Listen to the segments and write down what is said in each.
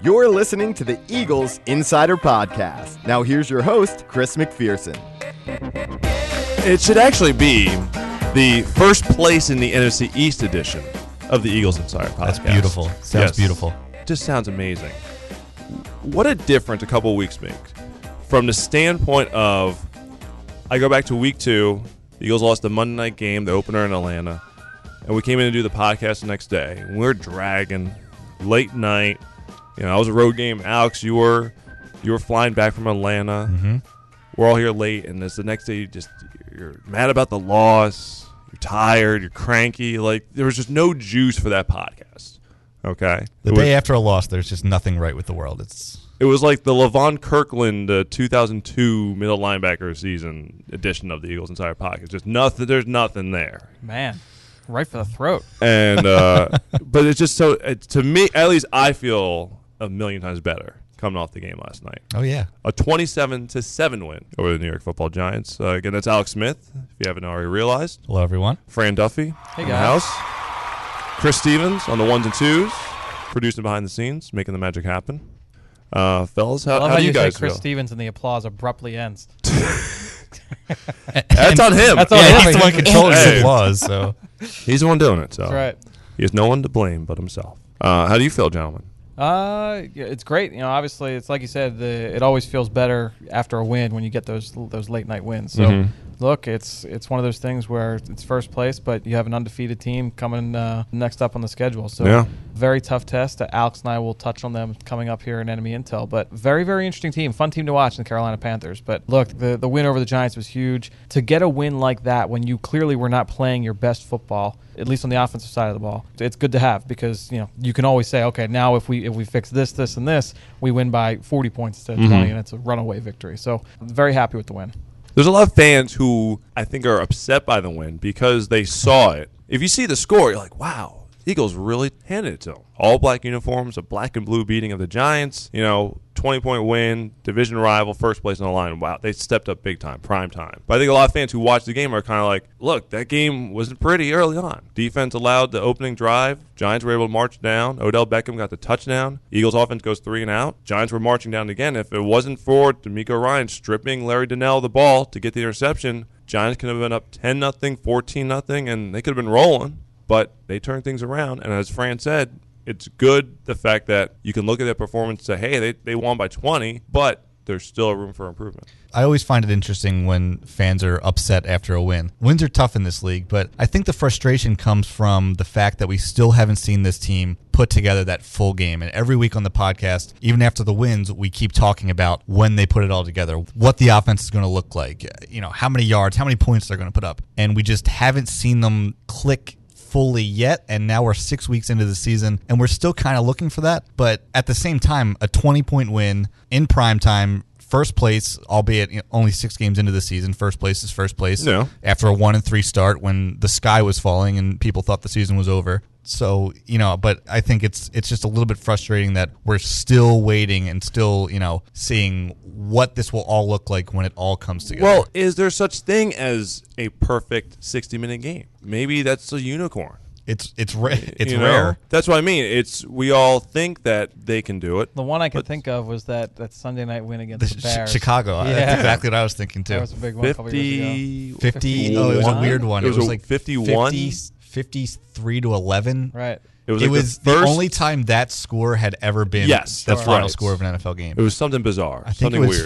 You're listening to the Eagles Insider Podcast. Now here's your host, Chris McPherson. It should actually be the first place in the NFC East edition of the Eagles Insider Podcast. That's beautiful. Sounds beautiful. Just sounds amazing. What a difference a couple of weeks makes. From the standpoint of, I go back to week 2, the Eagles lost the Monday night game, the opener in Atlanta, and we came in to do the podcast the next day. And we're dragging, late night. You know, it was a road game. Alex, you were flying back from Atlanta. Mm-hmm. We're all here late, and it's the next day. You're mad about the loss. You're tired. You're cranky. Like, there was just no juice for that podcast. Okay, The day after a loss, there's just nothing right with the world. It was like the Levon Kirkland 2002 middle linebacker season edition of the Eagles Insider Podcast. Just nothing. There's nothing there. Man, right for the throat. And but it's just so to me, at least, I feel a million times better coming off the game last night. Oh yeah, A 27-7 win over the New York Football Giants. Again, that's Alex Smith, if you haven't already realized. hello everyone. Fran Duffy Hey, in the guys. house. Chris Stevens on the ones and twos, producing behind the scenes, making the magic happen. Fellas, I love how do you say guys Chris feel? Stevens and the applause abruptly ends. That's on him. That's on Yeah, him. he's the one controlling Hey. the applause. So He's the one doing it. So That's right. he has no one to blame but himself. How do you feel, gentlemen? Yeah, it's great. You know, obviously, it's like you said. It always feels better after a win when you get those late night wins. So, Mhm. look, it's one of those things where it's first place, but you have an undefeated team coming next up on the schedule. So, Yeah. very tough test. Alex and I will touch on them coming up here in Enemy Intel. But very, very interesting team. Fun team to watch in the Carolina Panthers. But look, the win over the Giants was huge. To get a win like that when you clearly were not playing your best football, at least on the offensive side of the ball, it's good to have because you can always say, okay, now if we fix this, and this, we win by 40 points instead of 20, and it's a runaway victory. So I'm very happy with the win. There's a lot of fans who I think are upset by the win because they saw it. If you see the score, you're like, wow, the Eagles really handed it to them. All black uniforms, a black and blue beating of the Giants, 20-point win, division rival, first place on the line. Wow, they stepped up big time, prime time. But I think a lot of fans who watch the game are kind of like, look, that game wasn't pretty early on. Defense allowed the opening drive. Giants were able to march down. Odell Beckham got the touchdown. Eagles offense goes 3 and out. Giants were marching down again. If it wasn't for D'Amico Ryan stripping Larry Donnell the ball to get the interception, Giants could have been up 10-0, 14-0, and they could have been rolling. But they turned things around, and as Fran said, it's good the fact that you can look at their performance and say, hey, they won by 20, but there's still room for improvement. I always find it interesting when fans are upset after a win. Wins are tough in this league, but I think the frustration comes from the fact that we still haven't seen this team put together that full game. And every week on the podcast, even after the wins, we keep talking about when they put it all together, what the offense is going to look like, how many yards, how many points they're going to put up. And we just haven't seen them click fully yet, and now we're 6 weeks into the season, and we're still kind of looking for that. But at the same time, a 20-point win in prime time, first place, albeit only 6 games into the season. First place is first place. Yeah. After a 1-3 start when the sky was falling and people thought the season was over. So, but I think it's just a little bit frustrating that we're still waiting and still, seeing what this will all look like when it all comes together. Well, is there such thing as a perfect 60-minute game? Maybe that's a unicorn. it's You know? rare. That's what I mean. We all think that they can do it. The one I could think of was that Sunday night win against the Bears. Chicago. Yeah. That's exactly what I was thinking too. That was a big one a couple years ago. 50. Oh, it was a weird one. It was like 51? 53-11. Right. It was, It like was the first. the only time that score had ever been Yes, the that's final right. score of an NFL game. It was something bizarre. I think something it was weird.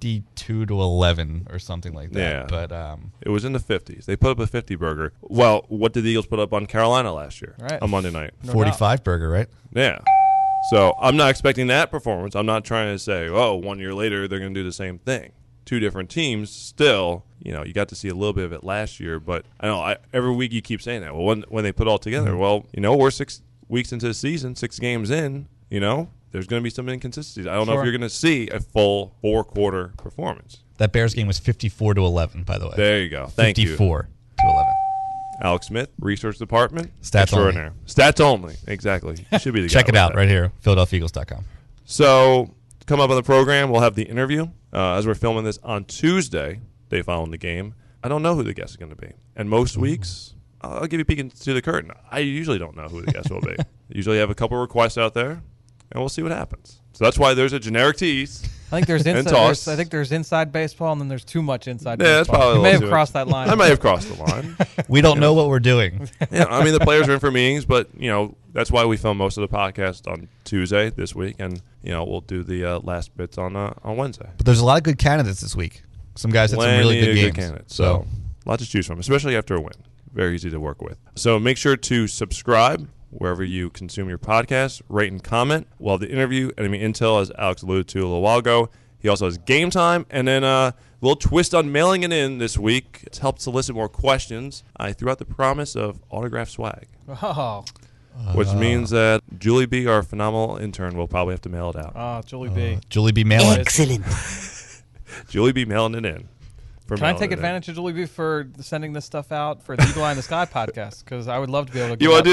52-11 or something like that. Yeah. But It was in the 50s. They put up a 50 burger. Well, what did the Eagles put up on Carolina last year? Right. On Monday night. No 45 burger, right? Yeah. So I'm not expecting that performance. I'm not trying to say, 1 year later they're going to do the same thing. 2 different teams. Still, you got to see a little bit of it last year. But I know every week you keep saying that. Well, when they put it all together, we're 6 weeks into the season, 6 games in, there's going to be some inconsistencies. I don't know if Sure. you're going to see a full 4-quarter performance. That Bears game was 54-11, by the way. There you go. Thank you. 54-11. Alex Smith, Research Department. Stats Extraordinary. Stats only. Exactly. You should be the guy. Check it with out that. right here, PhiladelphiaEagles.com. So, come up on the program, we'll have the interview. As we're filming this on Tuesday, day following the game, I don't know who the guest is going to be. And most weeks, I'll give you a peek into the curtain. I usually don't know who the guest will be. Usually have a couple requests out there. and we'll see what happens. So that's why there's a generic tease. I think there's And toss. I think there's inside baseball, and then there's too much inside Yeah, that's baseball. probably a You may little have too crossed that line. I might have crossed the line. We don't know what we're doing. Yeah, I mean, the players are in for meetings, but, that's why we film most of the podcast on Tuesday this week, and, we'll do the last bits on Wednesday. But there's a lot of good candidates this week. Some guys had some really Plenty good of games. candidates. So, a lot to choose from, especially after a win. Very easy to work with. So make sure to subscribe wherever you consume your podcast, rate and comment. We'll have the interview, Enemy Intel, as Alex alluded to a little while ago. He also has Game Time, and then a little twist on mailing it in this week. It's helped solicit more questions. I threw out the promise of autograph swag, Oh, which means that Julie B., our phenomenal intern, will probably have to mail it out. Julie B. Julie B. Mailing. Excellent. Julie B. mailing it in. Can I take advantage of Julie B for sending this stuff out for the Eagle Eye in the Sky podcast? Because I would love to be able to give out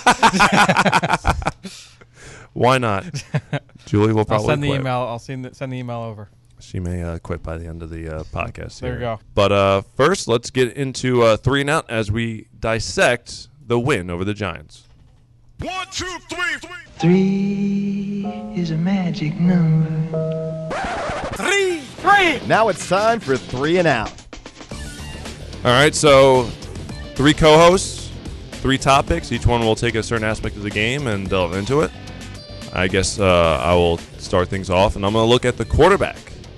swag. Why not? Julie will I'll probably send the quit. email. I'll send the email over. She may quit by the end of the podcast. There you here. go. But first, let's get into 3 and Out as we dissect the win over the Giants. 1, 2, 3, 3. 3 is a magic number. 3. Now it's time for 3 and Out. All right, so 3 co-hosts, 3 topics. Each one will take a certain aspect of the game and delve into it. I guess I will start things off, and I'm going to look at the quarterback,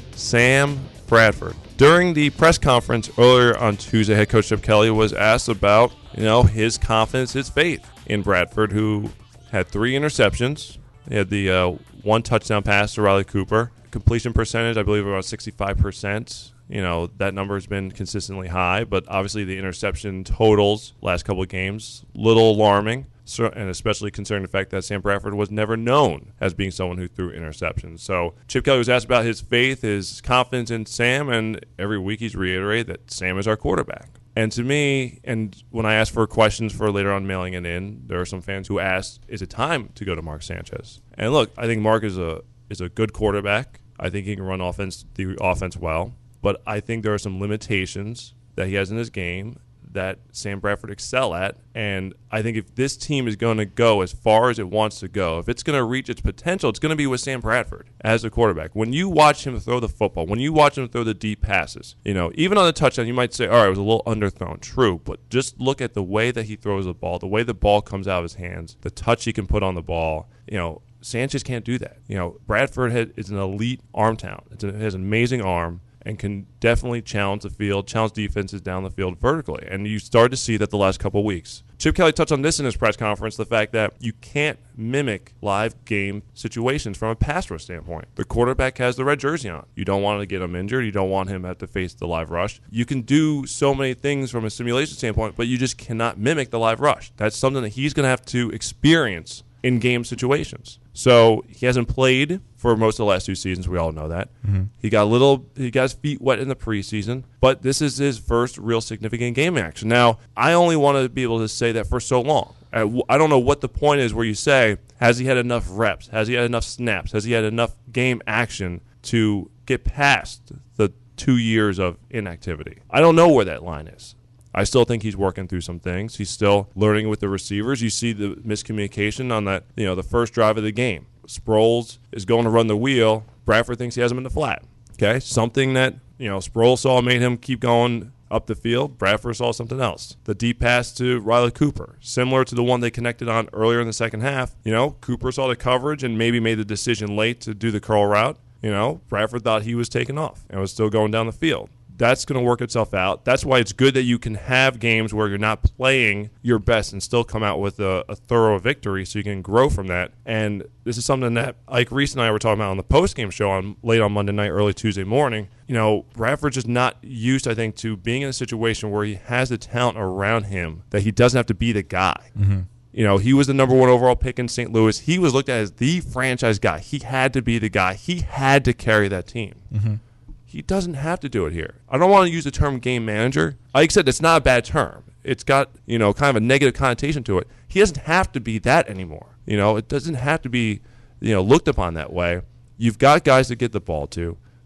Sam Bradford. During the press conference earlier on Tuesday, head coach Chip Kelly was asked about, his confidence, his faith in Bradford, who had 3 interceptions. He had the 1 touchdown pass to Riley Cooper. Completion percentage, I believe, about 65%. That number has been consistently high, but obviously the interception totals last couple of games, little alarming. So, and especially considering the fact that Sam Bradford was never known as being someone who threw interceptions. So Chip Kelly was asked about his faith, his confidence in Sam, and every week he's reiterated that Sam is our quarterback. And to me, and when I asked for questions for later on mailing it in, there are some fans who asked, is it time to go to Mark Sanchez? And look, I think Mark is a good quarterback. I think he can run the offense well. But I think there are some limitations that he has in his game that Sam Bradford excel at. And I think if this team is going to go as far as it wants to go, if it's going to reach its potential, it's going to be with Sam Bradford as a quarterback. When you watch him throw the football, when you watch him throw the deep passes, even on the touchdown, you might say, all right, it was a little underthrown. True, but just look at the way that he throws the ball, the way the ball comes out of his hands, the touch he can put on the ball. Sanchez can't do that. Bradford is an elite arm talent. It has an amazing arm and can definitely challenge the field, challenge defenses down the field vertically. And you start to see that the last couple of weeks. Chip Kelly touched on this in his press conference, the fact that you can't mimic live game situations from a pass rush standpoint. The quarterback has the red jersey on. You don't want to get him injured. You don't want him to have to face the live rush. You can do so many things from a simulation standpoint, but you just cannot mimic the live rush. That's something that he's going to have to experience in game situations. So he hasn't played for most of the last 2 seasons. We all know that. Mm-hmm. He got his feet wet in the preseason, but this is his first real significant game action. Now, I only want to be able to say that for so long. I don't know what the point is where you say, has he had enough reps? Has he had enough snaps? Has he had enough game action to get past the 2 years of inactivity? I don't know where that line is. I still think he's working through some things. He's still learning with the receivers. You see the miscommunication on that, the first drive of the game. Sproles is going to run the wheel. Bradford thinks he has him in the flat. Okay, something that, Sproles saw made him keep going up the field. Bradford saw something else. The deep pass to Riley Cooper, similar to the one they connected on earlier in the second half. Cooper saw the coverage and maybe made the decision late to do the curl route. Bradford thought he was taking off and was still going down the field. That's going to work itself out. That's why it's good that you can have games where you're not playing your best and still come out with a thorough victory so you can grow from that. And this is something that Ike Reese and I were talking about on the post-game show late on Monday night, early Tuesday morning. Bradford's just not used, I think, to being in a situation where he has the talent around him that he doesn't have to be the guy. Mm-hmm. He was the number 1 overall pick in St. Louis. He was looked at as the franchise guy. He had to be the guy. He had to carry that team. Mm-hmm. He doesn't have to do it here. I don't want to use the term game manager. Like I said, it's not a bad term. It's got, kind of a negative connotation to it. He doesn't have to be that anymore. It doesn't have to be, looked upon that way. You've got guys to get the ball to.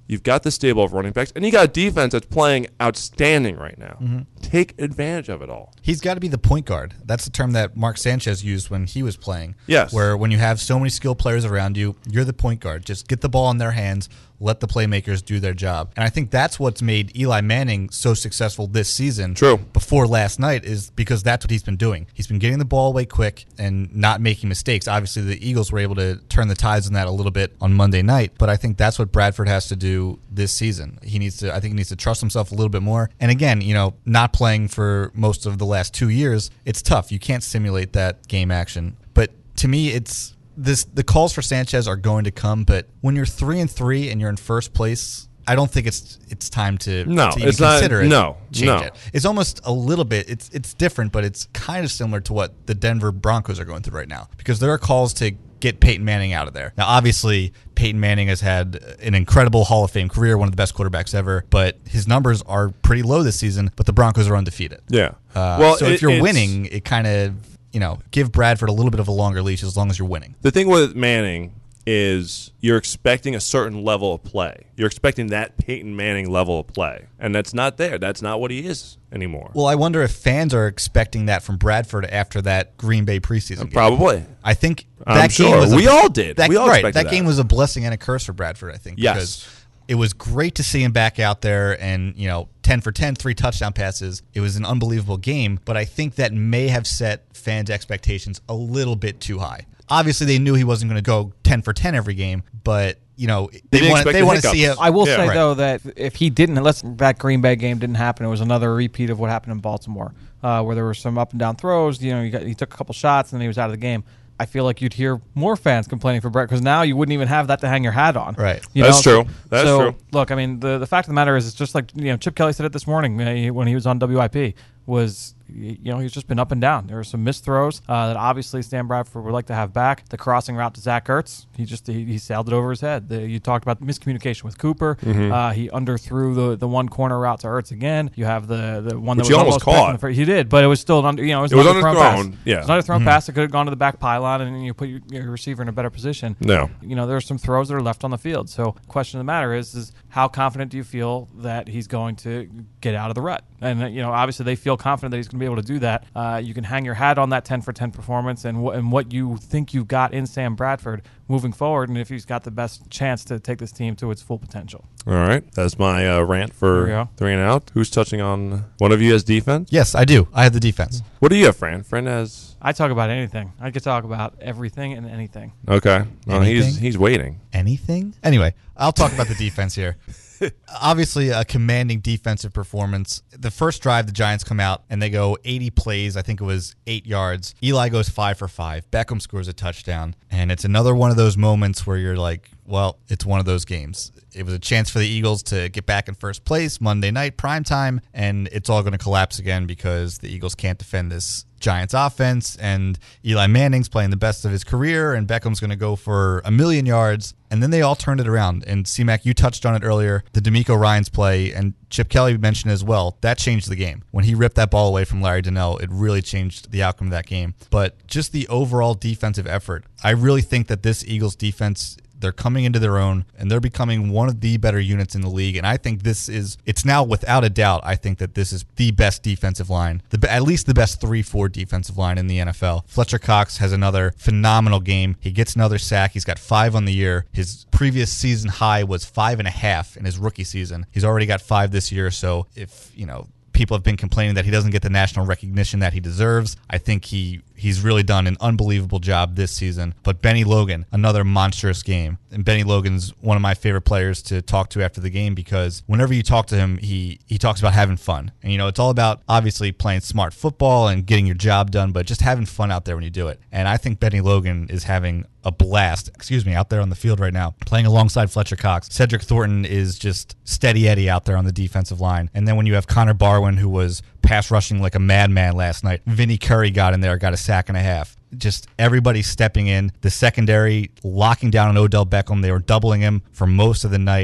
You've got the stable of running backs, and you got a defense that's playing outstanding right now. Take advantage of it all. He's got to be the point guard. That's the term that Mark Sanchez used when he was playing. Yes. Where when you have so many skilled players around you, you're the point guard. Just get the ball in their hands, let the playmakers do their job. And I think that's what's made Eli Manning so successful this season. True. Before last night is because that's what he's been doing. He's been getting the ball away quick and not making mistakes. Obviously, the Eagles were able to turn the tides on that a little bit on Monday night, but I think that's what Bradford has to do this season. I think he needs to trust himself a little bit more. And again, not playing for most of the last 2 years, it's tough. You can't simulate that game action. But to me, the calls for Sanchez are going to come, but when you're 3-3 and you're in first place, I don't think it's time to even consider it. Change it. It's almost a little bit. It's different, but it's kind of similar to what the Denver Broncos are going through right now, because there are calls to get Peyton Manning out of there. Now, obviously, Peyton Manning has had an incredible Hall of Fame career, one of the best quarterbacks ever, but his numbers are pretty low this season, but the Broncos are undefeated. Yeah. So if you're winning, it kind of, give Bradford a little bit of a longer leash as long as you're winning. The thing with Manning is you're expecting a certain level of play. You're expecting that Peyton Manning level of play, and that's not there. That's not what he is anymore. Well, I wonder if fans are expecting that from Bradford after that Green Bay preseason game. Probably. I think I'm sure. We all did. We all expected that game was a blessing and a curse for Bradford, I think. Yes. Because it was great to see him back out there and, 10 for 10, 3 touchdown passes. It was an unbelievable game, but I think that may have set fans' expectations a little bit too high. Obviously, they knew he wasn't going to go 10 for 10 every game, but they want to see him. I will say though that if he didn't, unless that Green Bay game didn't happen, it was another repeat of what happened in Baltimore, where there were some up and down throws. He took a couple shots and then he was out of the game. I feel like you'd hear more fans complaining for Brett because now you wouldn't even have that to hang your hat on. Right. That's true. That's true. Look, I mean, the fact of the matter is, it's just like Chip Kelly said it this morning when he was on WIP. Was he's just been up and down. There were some missed throws that obviously Sam Bradford would like to have back. The crossing route to Zach Ertz, he sailed it over his head. You talked about miscommunication with Cooper. He underthrew the one corner route to Ertz again. You have the one that was almost caught. He did, but it was still it was an underthrown pass. Yeah, it was an underthrown pass that could have gone to the back pylon, and you put your receiver in a better position. No, there's some throws that are left on the field. So, question of the matter is how confident do you feel that he's going to get out of the rut? And obviously they feel confident that he's going to be able to do that. You can hang your hat on that 10 for 10 performance and what you think you've got in Sam Bradford moving forward, and if he's got the best chance to take this team to its full potential. All right, that's my rant for 3 and out. Who's touching on one of you as defense? Yes, I do. I have the defense. What do you have, Fran? Fran has. I talk about anything. I could talk about everything and anything. Okay, well, he's waiting. Anything? Anyway, I'll talk about the defense here. Obviously, a commanding defensive performance. The first drive, the Giants come out and they go 80 plays. I think it was 8 yards. Eli goes 5 for 5. Beckham scores a touchdown. And it's another one of those moments where you're like, well, it's one of those games. It was a chance for the Eagles to get back in first place Monday night, primetime, and it's all going to collapse again because the Eagles can't defend this Giants offense, and Eli Manning's playing the best of his career, and Beckham's going to go for 1,000,000 yards, and then they all turned it around. And C-Mac, you touched on it earlier, the D'Amico Ryans play, and Chip Kelly mentioned as well, that changed the game. When he ripped that ball away from Larry Donnell, it really changed the outcome of that game. But just the overall defensive effort, I really think that this Eagles defense, they're coming into their own, and they're becoming one of the better units in the league. And I think it's now without a doubt, I think that this is the best defensive line, at least the best 3-4 defensive line in the NFL. Fletcher Cox has another phenomenal game. He gets another sack. He's got 5 on the year. His previous season high was 5.5 in his rookie season. He's already got 5 this year. So if, people have been complaining that he doesn't get the national recognition that he deserves, I think he's really done an unbelievable job this season. But Benny Logan, another monstrous game. And Benny Logan's one of my favorite players to talk to after the game because whenever you talk to him, he talks about having fun. And, it's all about obviously playing smart football and getting your job done, but just having fun out there when you do it. And I think Benny Logan is having a blast, out there on the field right now, playing alongside Fletcher Cox. Cedric Thornton is just steady Eddie out there on the defensive line. And then when you have Connor Barwin, who was pass rushing like a madman last night, Vinny Curry got in there, got a sack and a half. Just everybody stepping in. The secondary locking down on Odell Beckham. They were doubling him for most of the night.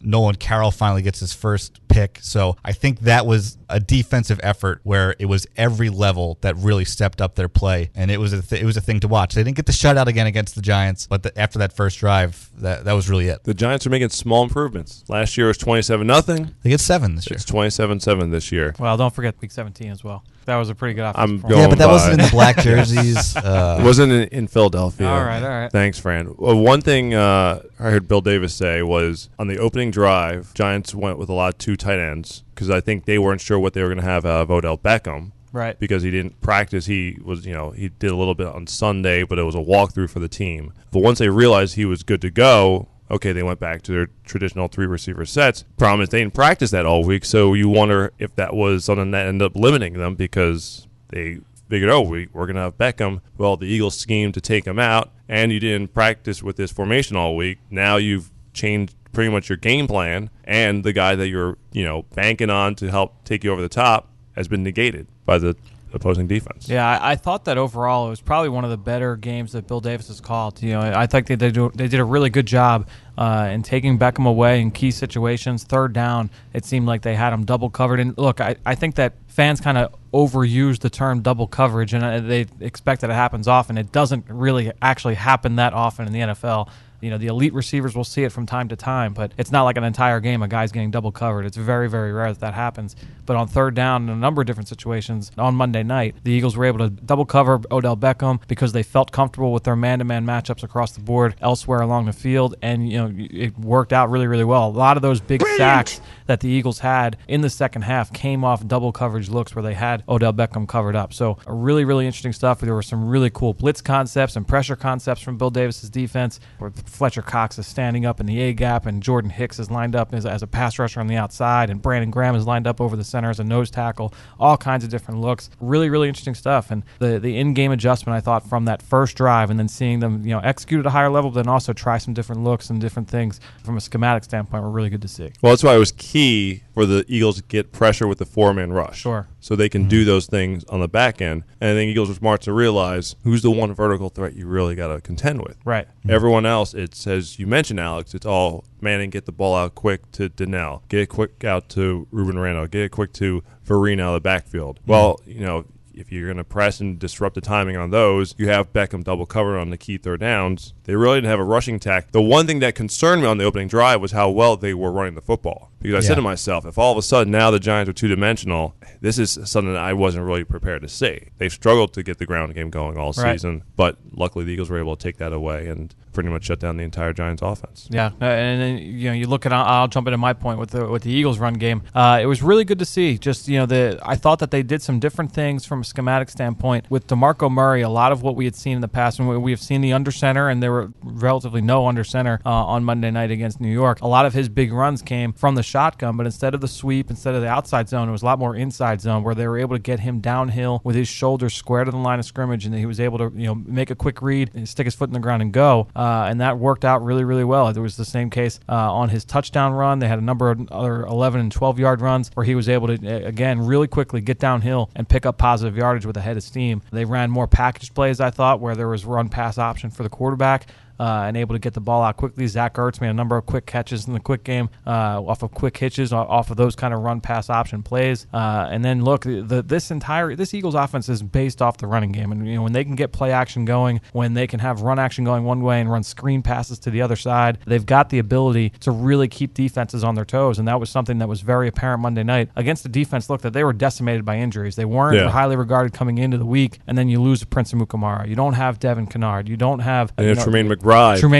Nolan Carroll finally gets his first pick. So I think that was a defensive effort where it was every level that really stepped up their play, and it was a thing to watch. They didn't get the shutout again against the Giants, but after that first drive, that was really it. The Giants are making small improvements. Last year was 27-0. They get 7 this year. It's 27-7 this year. Well, don't forget Week 17 as well. That was a pretty good offensive I'm performance. going But that by. wasn't in the black jerseys. It wasn't in Philadelphia. All right. Thanks, Fran. Well, one thing I heard Bill Davis say was on the opening drive, Giants went with a lot of 2 tight ends because I think they weren't sure what they were going to have out of Odell Beckham. Right. Because he didn't practice. He was, he did a little bit on Sunday, but it was a walkthrough for the team. But once they realized he was good to go, okay, they went back to their traditional 3-receiver sets. Problem is they didn't practice that all week, so you wonder if that was something that ended up limiting them because they figured, we're going to have Beckham. Well, the Eagles schemed to take him out, and you didn't practice with this formation all week. Now you've changed pretty much your game plan, and the guy that you're, banking on to help take you over the top has been negated by the opposing defense. Yeah, I thought that overall it was probably one of the better games that Bill Davis has called. I think they did a really good job in taking Beckham away in key situations. Third down, it seemed like they had him double covered. And look, I think that fans kind of overuse the term double coverage, and they expect that it happens often. It doesn't really actually happen that often in the NFL. The elite receivers will see it from time to time, but it's not like an entire game a guy's getting double covered. It's very, very rare that happens. But on third down, in a number of different situations, on Monday night, the Eagles were able to double cover Odell Beckham because they felt comfortable with their man-to-man matchups across the board elsewhere along the field, and it worked out really, really well. A lot of those big sacks that the Eagles had in the second half came off double coverage looks where they had Odell Beckham covered up. So really, really interesting stuff. There were some really cool blitz concepts and pressure concepts from Bill Davis's defense, where Fletcher Cox is standing up in the A-gap, and Jordan Hicks is lined up as a pass rusher on the outside, and Brandon Graham is lined up over the center as a nose tackle. All kinds of different looks. Really, really interesting stuff. And the in-game adjustment, I thought, from that first drive, and then seeing them execute at a higher level, but then also try some different looks and different things from a schematic standpoint, were really good to see. Well, that's why it was key for the Eagles to get pressure with the 4-man rush. Sure. So they can do those things on the back end. And I think Eagles were smart to realize who's the one vertical threat you really got to contend with. Right. Everyone else, it's, as you mentioned, Alex, it's all Manning, get the ball out quick to Donnell, get it quick out to Ruben Randall, get it quick to Vereen out of the backfield. Well, if you're going to press and disrupt the timing on those, you have Beckham double covered on the key third downs. They really didn't have a rushing attack. The one thing that concerned me on the opening drive was how well they were running the football. Because I said to myself, if all of a sudden now the Giants are two-dimensional, this is something that I wasn't really prepared to see. They've struggled to get the ground game going all season, but luckily the Eagles were able to take that away and pretty much shut down the entire Giants offense. Yeah, and then you look at, I'll jump into my point with the Eagles run game. It was really good to see. Just I thought that they did some different things from a schematic standpoint with DeMarco Murray. A lot of what we had seen in the past, and we have seen the under center, and there were relatively no under center on Monday night against New York. A lot of his big runs came from the shotgun, but instead of the sweep, instead of the outside zone, it was a lot more inside zone where they were able to get him downhill with his shoulders square to the line of scrimmage, and he was able to make a quick read, and stick his foot in the ground, and go. And that worked out really, really well. There was the same case on his touchdown run. They had a number of other 11 and 12-yard runs where he was able to, again, really quickly get downhill and pick up positive yardage with a head of steam. They ran more package plays, I thought, where there was run-pass option for the quarterback. And able to get the ball out quickly. Zach Ertz made a number of quick catches in the quick game off of quick hitches, off of those kind of run-pass option plays. And then, look, this Eagles offense is based off the running game. And when they can get play action going, when they can have run action going one way and run screen passes to the other side, they've got the ability to really keep defenses on their toes. And that was something that was very apparent Monday night against a defense, look, that they were decimated by injuries. They weren't highly regarded coming into the week, and then you lose Prince Amukamara. You don't have Devin Kennard. You don't have Tremaine McBride.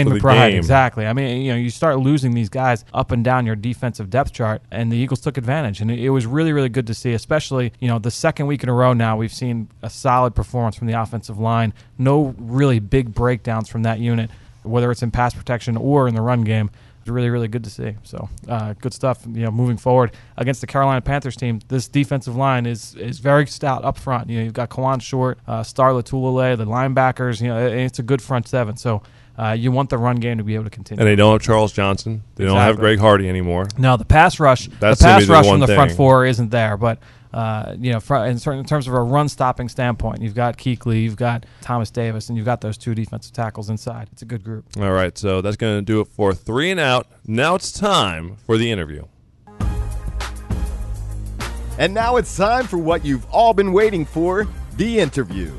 Exactly. I mean, you start losing these guys up and down your defensive depth chart, and the Eagles took advantage, and it was really, really good to see. Especially, the second week in a row now, we've seen a solid performance from the offensive line. No really big breakdowns from that unit, whether it's in pass protection or in the run game. It's really, really good to see. So, good stuff. Moving forward against the Carolina Panthers team, this defensive line is very stout up front. You've got Kawan Short, Star Latulele, the linebackers. It's a good front seven. So. You want the run game to be able to continue. And they don't have Charles Johnson. They don't have Greg Hardy anymore. No, the pass rush. That's the pass rush one from the thing. front four isn't there, but In terms of a run-stopping standpoint, you've got Kuechly, you've got Thomas Davis, and you've got those two defensive tackles inside. It's a good group. All right, so that's going to do it for 3 and Out. Now it's time for the interview. And now it's time for what you've all been waiting for, the interview.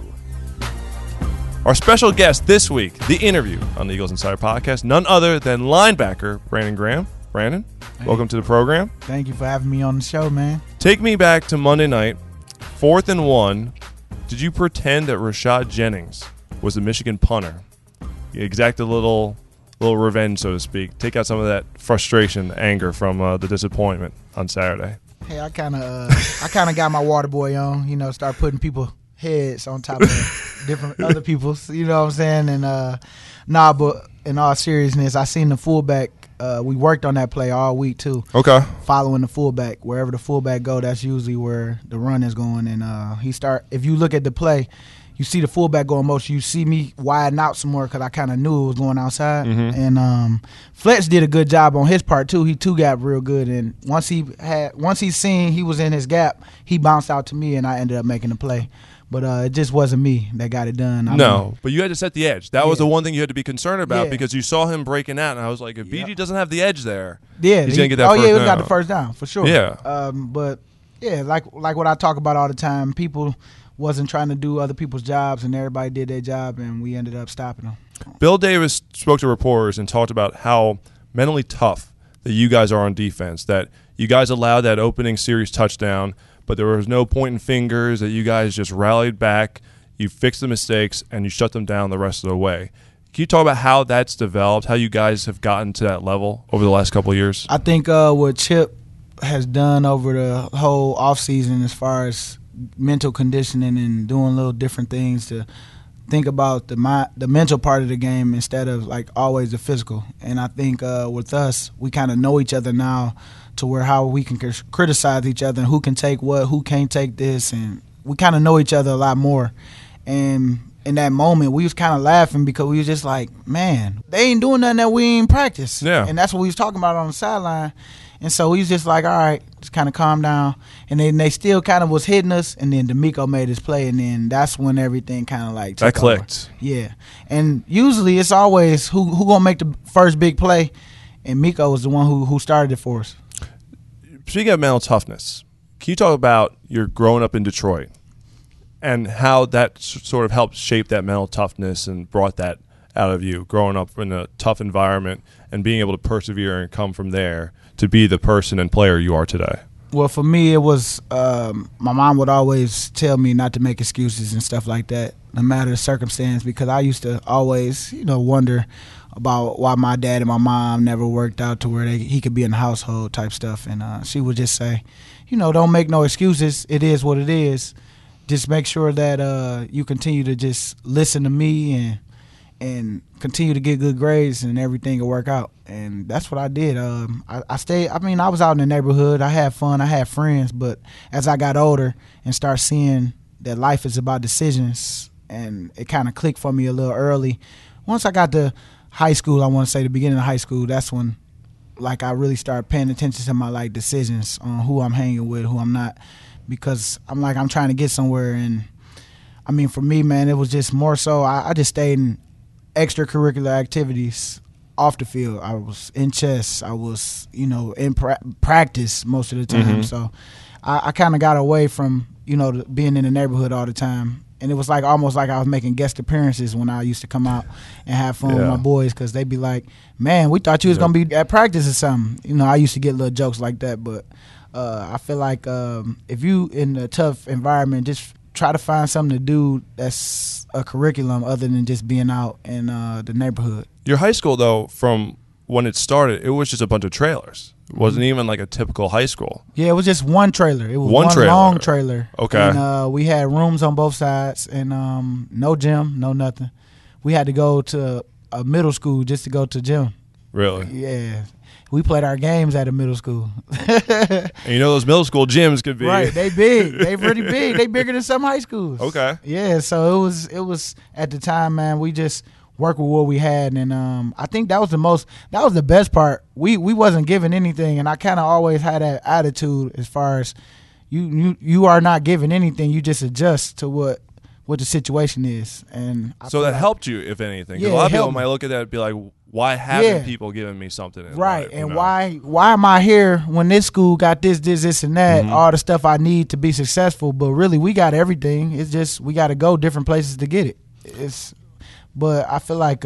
Our special guest this week, the interview on the Eagles Insider Podcast, none other than linebacker Brandon Graham. Brandon, welcome to the program. Thank you for having me on the show, man. Take me back to Monday night, 4th and 1. Did you pretend that Rashad Jennings was the Michigan punter? You exact a little revenge, so to speak. Take out some of that frustration, anger from the disappointment on Saturday. Hey, I kind of got my water boy on. Start putting people heads on top of different other people's. You know what I'm saying? And but in all seriousness, I seen the fullback. We worked on that play all week too. Okay. Following the fullback, wherever the fullback go, that's usually where the run is going. And if you look at the play, you see the fullback going motion. You see me widen out some more because I kind of knew it was going outside. Mm-hmm. And Fletch did a good job on his part too. He two-gapped real good. And once he seen he was in his gap, he bounced out to me, and I ended up making the play. But it just wasn't me that got it done. But you had to set the edge. That was the one thing you had to be concerned about because you saw him breaking out, and I was like, if BG doesn't have the edge there, he's going to get that first down. He got the first down, for sure. Yeah. But, yeah, like what I talk about all the time, people wasn't trying to do other people's jobs, and everybody did their job, and we ended up stopping them. Bill Davis spoke to reporters and talked about how mentally tough that you guys are on defense, that you guys allowed that opening series touchdown, but there was no pointing fingers, that you guys just rallied back, you fixed the mistakes, and you shut them down the rest of the way. Can you talk about how that's developed, how you guys have gotten to that level over the last couple of years? I think what Chip has done over the whole offseason as far as mental conditioning and doing little different things to think about the mental part of the game instead of like always the physical. And I think with us, we kind of know each other now to where how we can criticize each other and who can take what, who can't take this, and we kind of know each other a lot more. And in that moment, we was kind of laughing because we was just like, man, they ain't doing nothing that we ain't practice. Yeah. And that's what we was talking about on the sideline. And so we was just like, all right, just kind of calm down. And then they still kind of was hitting us, and then D'Amico made his play, and then that's when everything kind of like took that clicked. over. Yeah. And usually it's always who going to make the first big play, and Miko was the one who started it for us. Speaking of mental toughness, can you talk about your growing up in Detroit and how that sort of helped shape that mental toughness and brought that out of you, growing up in a tough environment and being able to persevere and come from there to be the person and player you are today? Well, for me, it was my mom would always tell me not to make excuses and stuff like that, no matter the circumstance, because I used to always, wonder about why my dad and my mom never worked out to where he could be in the household type stuff. And she would just say, don't make no excuses. It is what it is. Just make sure that you continue to just listen to me and continue to get good grades, and everything will work out. And that's what I did. I stayed. I mean, I was out in the neighborhood. I had fun. I had friends. But as I got older and start seeing that life is about decisions, and it kind of clicked for me a little early. Once I got to high school, I want to say the beginning of high school, that's when I really started paying attention to my decisions on who I'm hanging with, who I'm not, because I'm trying to get somewhere. And I mean, for me, man, it was just more so I just stayed in extracurricular activities off the field. I was in chess. I was, in practice most of the time. Mm-hmm. So I kind of got away from, being in the neighborhood all the time. And it was almost like I was making guest appearances when I used to come out and have fun with my boys, because they'd be like, man, we thought you was going to be at practice or something. I used to get little jokes like that. But I feel like if you in a tough environment, just try to find something to do that's a curriculum other than just being out in the neighborhood. Your high school, though, from when it started, it was just a bunch of trailers. It wasn't even like a typical high school. Yeah, it was just one trailer. It was one trailer. Long trailer. Okay. And we had rooms on both sides, and no gym, no nothing. We had to go to a middle school just to go to gym. Really? Yeah. We played our games at a middle school. And those middle school gyms could be. Right, they big. They pretty big. They bigger than some high schools. Okay. Yeah, so it was at the time, man, we just worked with what we had, and I think that was the best part. We wasn't given anything, and I kind of always had that attitude as far as, you are not given anything. You just adjust to what the situation is. And I So feel that like- helped you, if anything. 'Cause Yeah, a lot it of people helped might me. look at that and be like, why haven't Yeah. people given me something in Right, life, and you know? why am I here when this school got this, and that, Mm-hmm. all the stuff I need to be successful? But really, we got everything. It's just we got to go different places to get it. But I feel like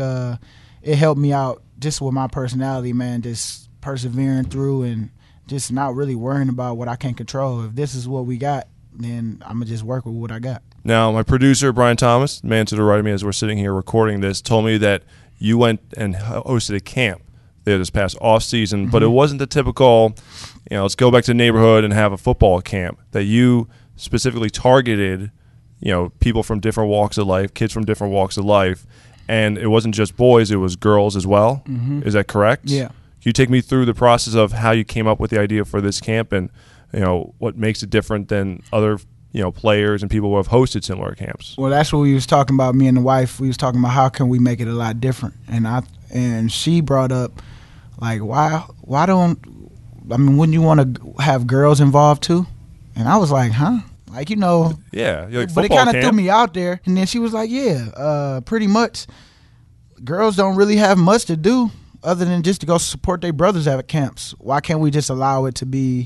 it helped me out just with my personality, man. Just persevering through and just not really worrying about what I can't control. If this is what we got, then I'm gonna just work with what I got. Now, my producer, Brian Thomas, the man to the right of me as we're sitting here recording this, told me that you went and hosted a camp there this past off season, but it wasn't the typical, let's go back to the neighborhood and have a football camp. That you specifically targeted, people from different walks of life, kids from different walks of life, and it wasn't just boys; it was girls as well. Mm-hmm. Is that correct? Yeah. Can you take me through the process of how you came up with the idea for this camp, and what makes it different than other players and people who have hosted similar camps? Well, that's what we was talking about. Me and the wife, we was talking about how can we make it a lot different, and she brought up like why wouldn't you want to have girls involved too? And I was like, huh? Like Yeah, you're like but it football kind of camp. threw me out there. And then she was like, yeah, pretty much. Girls don't really have much to do other than just to go support their brothers at camps. Why can't we just allow it to be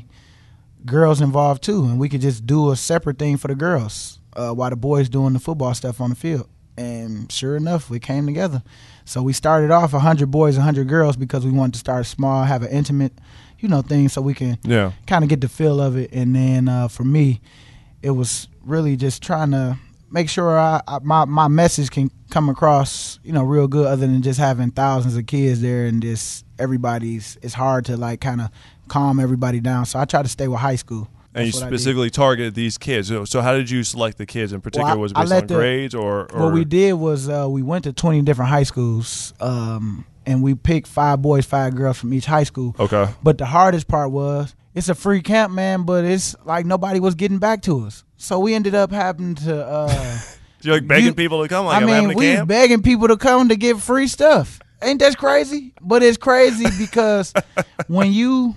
girls involved too, and we could just do a separate thing for the girls while the boys doing the football stuff on the field? And sure enough, we came together. So we started off 100 boys, 100 girls because we wanted to start small, have an intimate, thing, so we can kind of get the feel of it. And then for me, it was really just trying to make sure my message can come across, real good, other than just having thousands of kids there and just it's hard to like kind of calm everybody down. So I try to stay with high school. And you That's what I did. specifically targeted these kids. So how did you select the kids in particular? Well, was it I based let on the- grades or? What we did was we went to 20 different high schools, and we picked 5 boys, 5 girls from each high school. Okay. But the hardest part was it's a free camp, man, but it's like nobody was getting back to us. So we ended up having to You're like begging people to come. Like, I'm having a we was camp. begging people to come to get free stuff. Ain't that crazy? But it's crazy because when you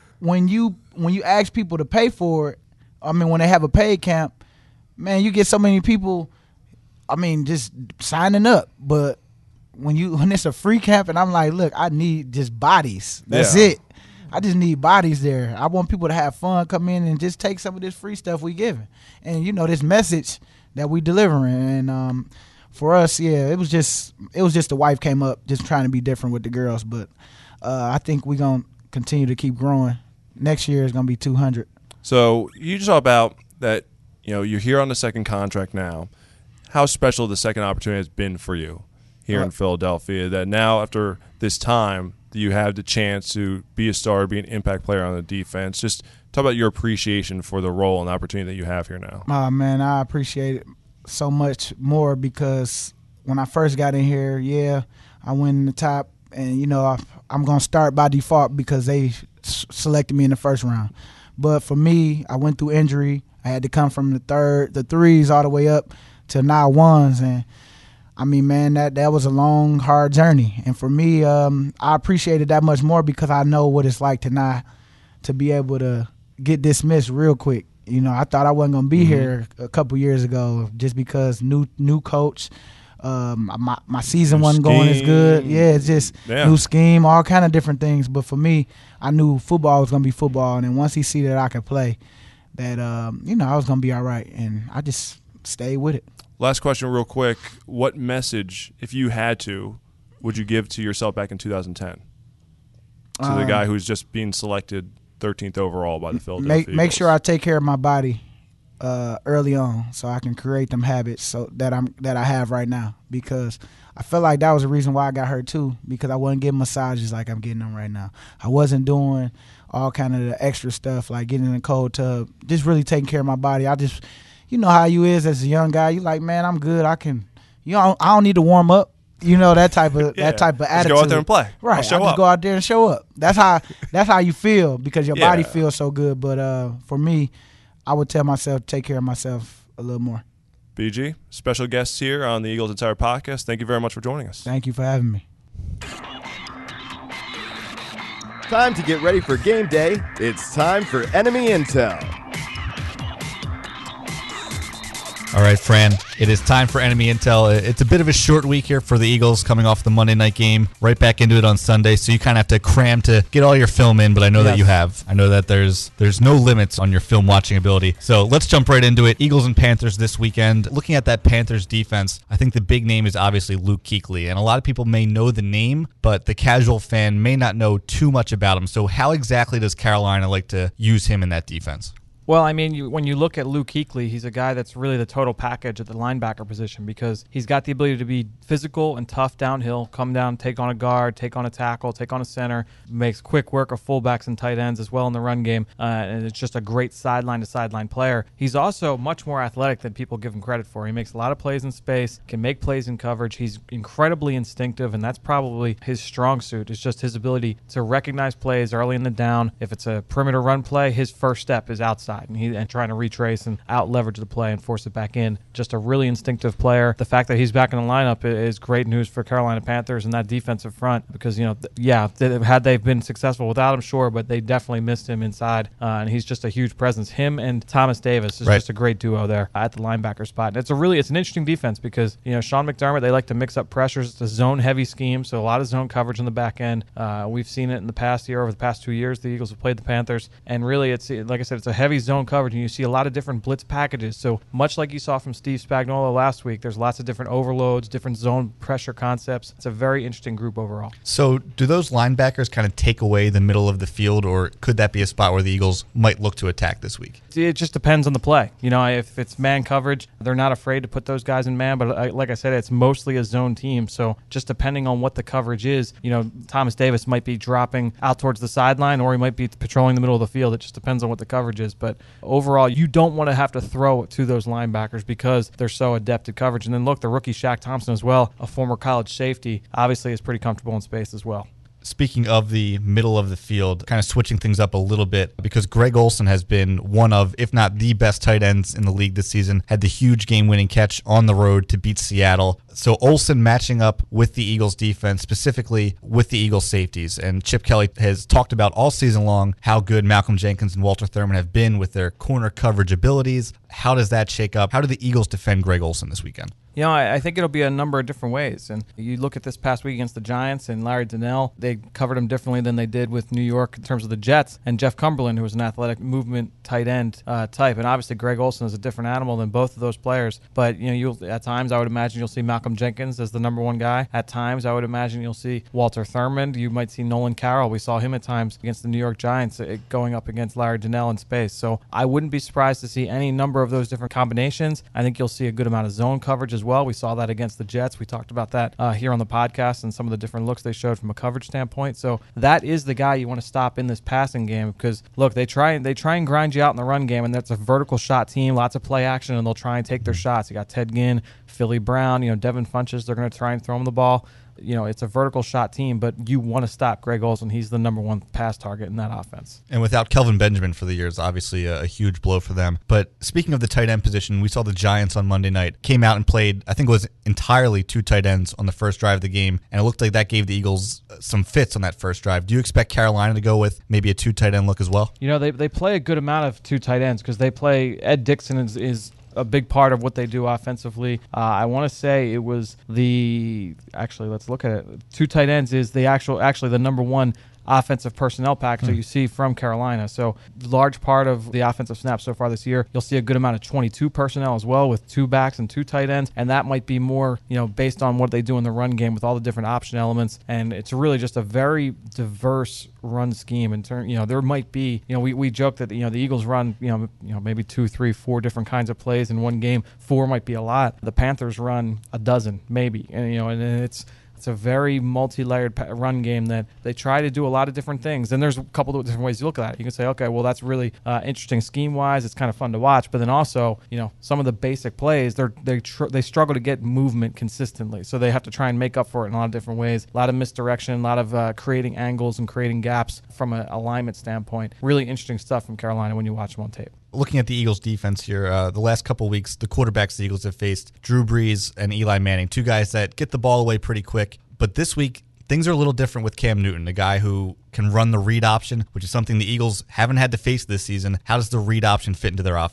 ask people to pay for it, when they have a paid camp, man, you get so many people, just signing up. But when it's a free camp, and I'm like, look, I need just bodies. That's Yeah. it. I just need bodies there. I want people to have fun, come in and just take some of this free stuff we giving, and this message that we delivering. And for us, yeah, it was just the wife came up just trying to be different with the girls. But I think we're gonna continue to keep growing. Next year is gonna be 200. So you just talk about that. You're here on the second contract now. How special the second opportunity has been for you here in Philadelphia. That now after this time, you have the chance to be a star, be an impact player on the defense. Just talk about your appreciation for the role and opportunity that you have here now. Oh, man, I appreciate it so much more because when I first got in here, yeah, I went in the top, and, I'm going to start by default because they selected me in the first round. But for me, I went through injury. I had to come from the threes all the way up to now ones, and man, that was a long, hard journey. And for me, I appreciate it that much more because I know what it's like to be able to get dismissed real quick. I thought I wasn't going to be here a couple years ago just because new coach. My season wasn't going as good. Yeah, it's just new scheme, all kind of different things. But for me, I knew football was going to be football. And then once he see that I could play, that, I was going to be all right. And I just stayed with it. Last question real quick. What message, if you had to, would you give to yourself back in 2010? To the guy who's just being selected 13th overall by the Philadelphia Make Eagles? sure I take care of my body early on so I can create them habits that I have right now, because I feel like that was the reason why I got hurt too, because I wasn't getting massages like I'm getting them right now. I wasn't doing all kind of the extra stuff like getting in the cold tub, just really taking care of my body. I just – you know how you is as a young guy. You like, man, I'm good. I don't need to warm up. That type of attitude. Just go out there and play. Right. I'll show just up. go out there and show up. That's how you feel because your body feels so good. But for me, I would tell myself to take care of myself a little more. BG, special guests here on the Eagles Insider Podcast. Thank you very much for joining us. Thank you for having me. Time to get ready for game day. It's time for Enemy Intel. All right, Fran, it is time for Enemy Intel. It's a bit of a short week here for the Eagles coming off the Monday night game, right back into it on Sunday, so you kind of have to cram to get all your film in, but I know that you have. I know that there's no limits on your film watching ability. So let's jump right into it. Eagles and Panthers this weekend. Looking at that Panthers defense, I think the big name is obviously Luke Kuechly, and a lot of people may know the name, but the casual fan may not know too much about him. So how exactly does Carolina like to use him in that defense? Well, I mean, when you look at Luke Kuechly, he's a guy that's really the total package at the linebacker position because he's got the ability to be physical and tough downhill, come down, take on a guard, take on a tackle, take on a center, makes quick work of fullbacks and tight ends as well in the run game, and it's just a great sideline-to-sideline player. He's also much more athletic than people give him credit for. He makes a lot of plays in space, can make plays in coverage. He's incredibly instinctive, and that's probably his strong suit. It's just his ability to recognize plays early in the down. If it's a perimeter run play, his first step is outside. And trying to retrace and out leverage the play and force it back in. Just a really instinctive player. The fact that he's back in the lineup is great news for Carolina Panthers and that defensive front because, had they been successful without him, sure, but they definitely missed him inside. And he's just a huge presence. Him and Thomas Davis is just a great duo there at the linebacker spot. And it's an interesting defense because, Sean McDermott, they like to mix up pressures. It's a zone-heavy scheme, so a lot of zone coverage on the back end. We've seen it in the past year. Over the past 2 years, the Eagles have played the Panthers. And really, it's like I said, it's a heavy zone coverage, and you see a lot of different blitz packages. So much like you saw from Steve Spagnuolo last week, there's lots of different overloads, different zone pressure concepts. It's a very interesting group overall. So do those linebackers kind of take away the middle of the field, or could that be a spot where the Eagles might look to attack this week? It just depends on the play. If it's man coverage, they're not afraid to put those guys in man, but like I said, it's mostly a zone team. So just depending on what the coverage is, Thomas Davis might be dropping out towards the sideline, or he might be patrolling the middle of the field. It just depends on what the coverage is. But overall, you don't want to have to throw it to those linebackers because they're so adept at coverage. And then look, the rookie Shaq Thompson as well, a former college safety, obviously is pretty comfortable in space as well. Speaking of the middle of the field, kind of switching things up a little bit, because Greg Olsen has been one of, if not the best tight ends in the league this season, had the huge game-winning catch on the road to beat Seattle. So Olsen matching up with the Eagles defense, specifically with the Eagles safeties. And Chip Kelly has talked about all season long how good Malcolm Jenkins and Walter Thurman have been with their corner coverage abilities. How does that shake up? How do the Eagles defend Greg Olsen this weekend? I think it'll be a number of different ways. And you look at this past week against the Giants and Larry Donnell, they covered him differently than they did with New York in terms of the Jets, and Jeff Cumberland, who was an athletic movement tight end type. And obviously Greg Olsen is a different animal than both of those players. But, you'll at times I would imagine you'll see Malcolm Jenkins as the number one guy. At times I would imagine you'll see Walter Thurman. You might see Nolan Carroll. We saw him at times against the New York Giants going up against Larry Donnell in space. So I wouldn't be surprised to see any number of those different combinations. I think you'll see a good amount of zone coverage as well. We saw that against the Jets. We talked about that here on the podcast and some of the different looks they showed from a coverage standpoint. So that is the guy you want to stop in this passing game because, look, they try and grind you out in the run game, and that's a vertical shot team, lots of play action, and they'll try and take their shots. You got Ted Ginn, Philly Brown, Devin Funchess. They're going to try and throw him the ball. It's a vertical shot team, but you want to stop Greg Olsen. He's the number one pass target in that offense. And without Kelvin Benjamin for the year, it's obviously a huge blow for them. But speaking of the tight end position, we saw the Giants on Monday night came out and played, I think it was entirely two tight ends on the first drive of the game, and it looked like that gave the Eagles some fits on that first drive. Do you expect Carolina to go with maybe a two tight end look as well? They play a good amount of two tight ends because they play Ed Dixon is a big part of what they do offensively. I want to say it was let's look at it. Two tight ends is actually the number one offensive personnel package that you see from Carolina. So large part of the offensive snaps so far this year, you'll see a good amount of 22 personnel as well with two backs and two tight ends, and that might be more, based on what they do in the run game with all the different option elements, and it's really just a very diverse run scheme in turn. There might be, we joke that the Eagles run, maybe 2, 3, 4 different kinds of plays in one game. 4 might be a lot. The Panthers run a dozen maybe, and it's a very multi-layered run game that they try to do a lot of different things. And there's a couple of different ways you look at it. You can say, okay, well, that's really interesting scheme-wise. It's kind of fun to watch. But then also, some of the basic plays, they struggle to get movement consistently. So they have to try and make up for it in a lot of different ways. A lot of misdirection, a lot of creating angles and creating gaps from an alignment standpoint. Really interesting stuff from Carolina when you watch them on tape. Looking at the Eagles defense here, the last couple of weeks, the quarterbacks the Eagles have faced, Drew Brees and Eli Manning, two guys that get the ball away pretty quick. But this week, things are a little different with Cam Newton, a guy who can run the read option, which is something the Eagles haven't had to face this season. How does the read option fit into their offense?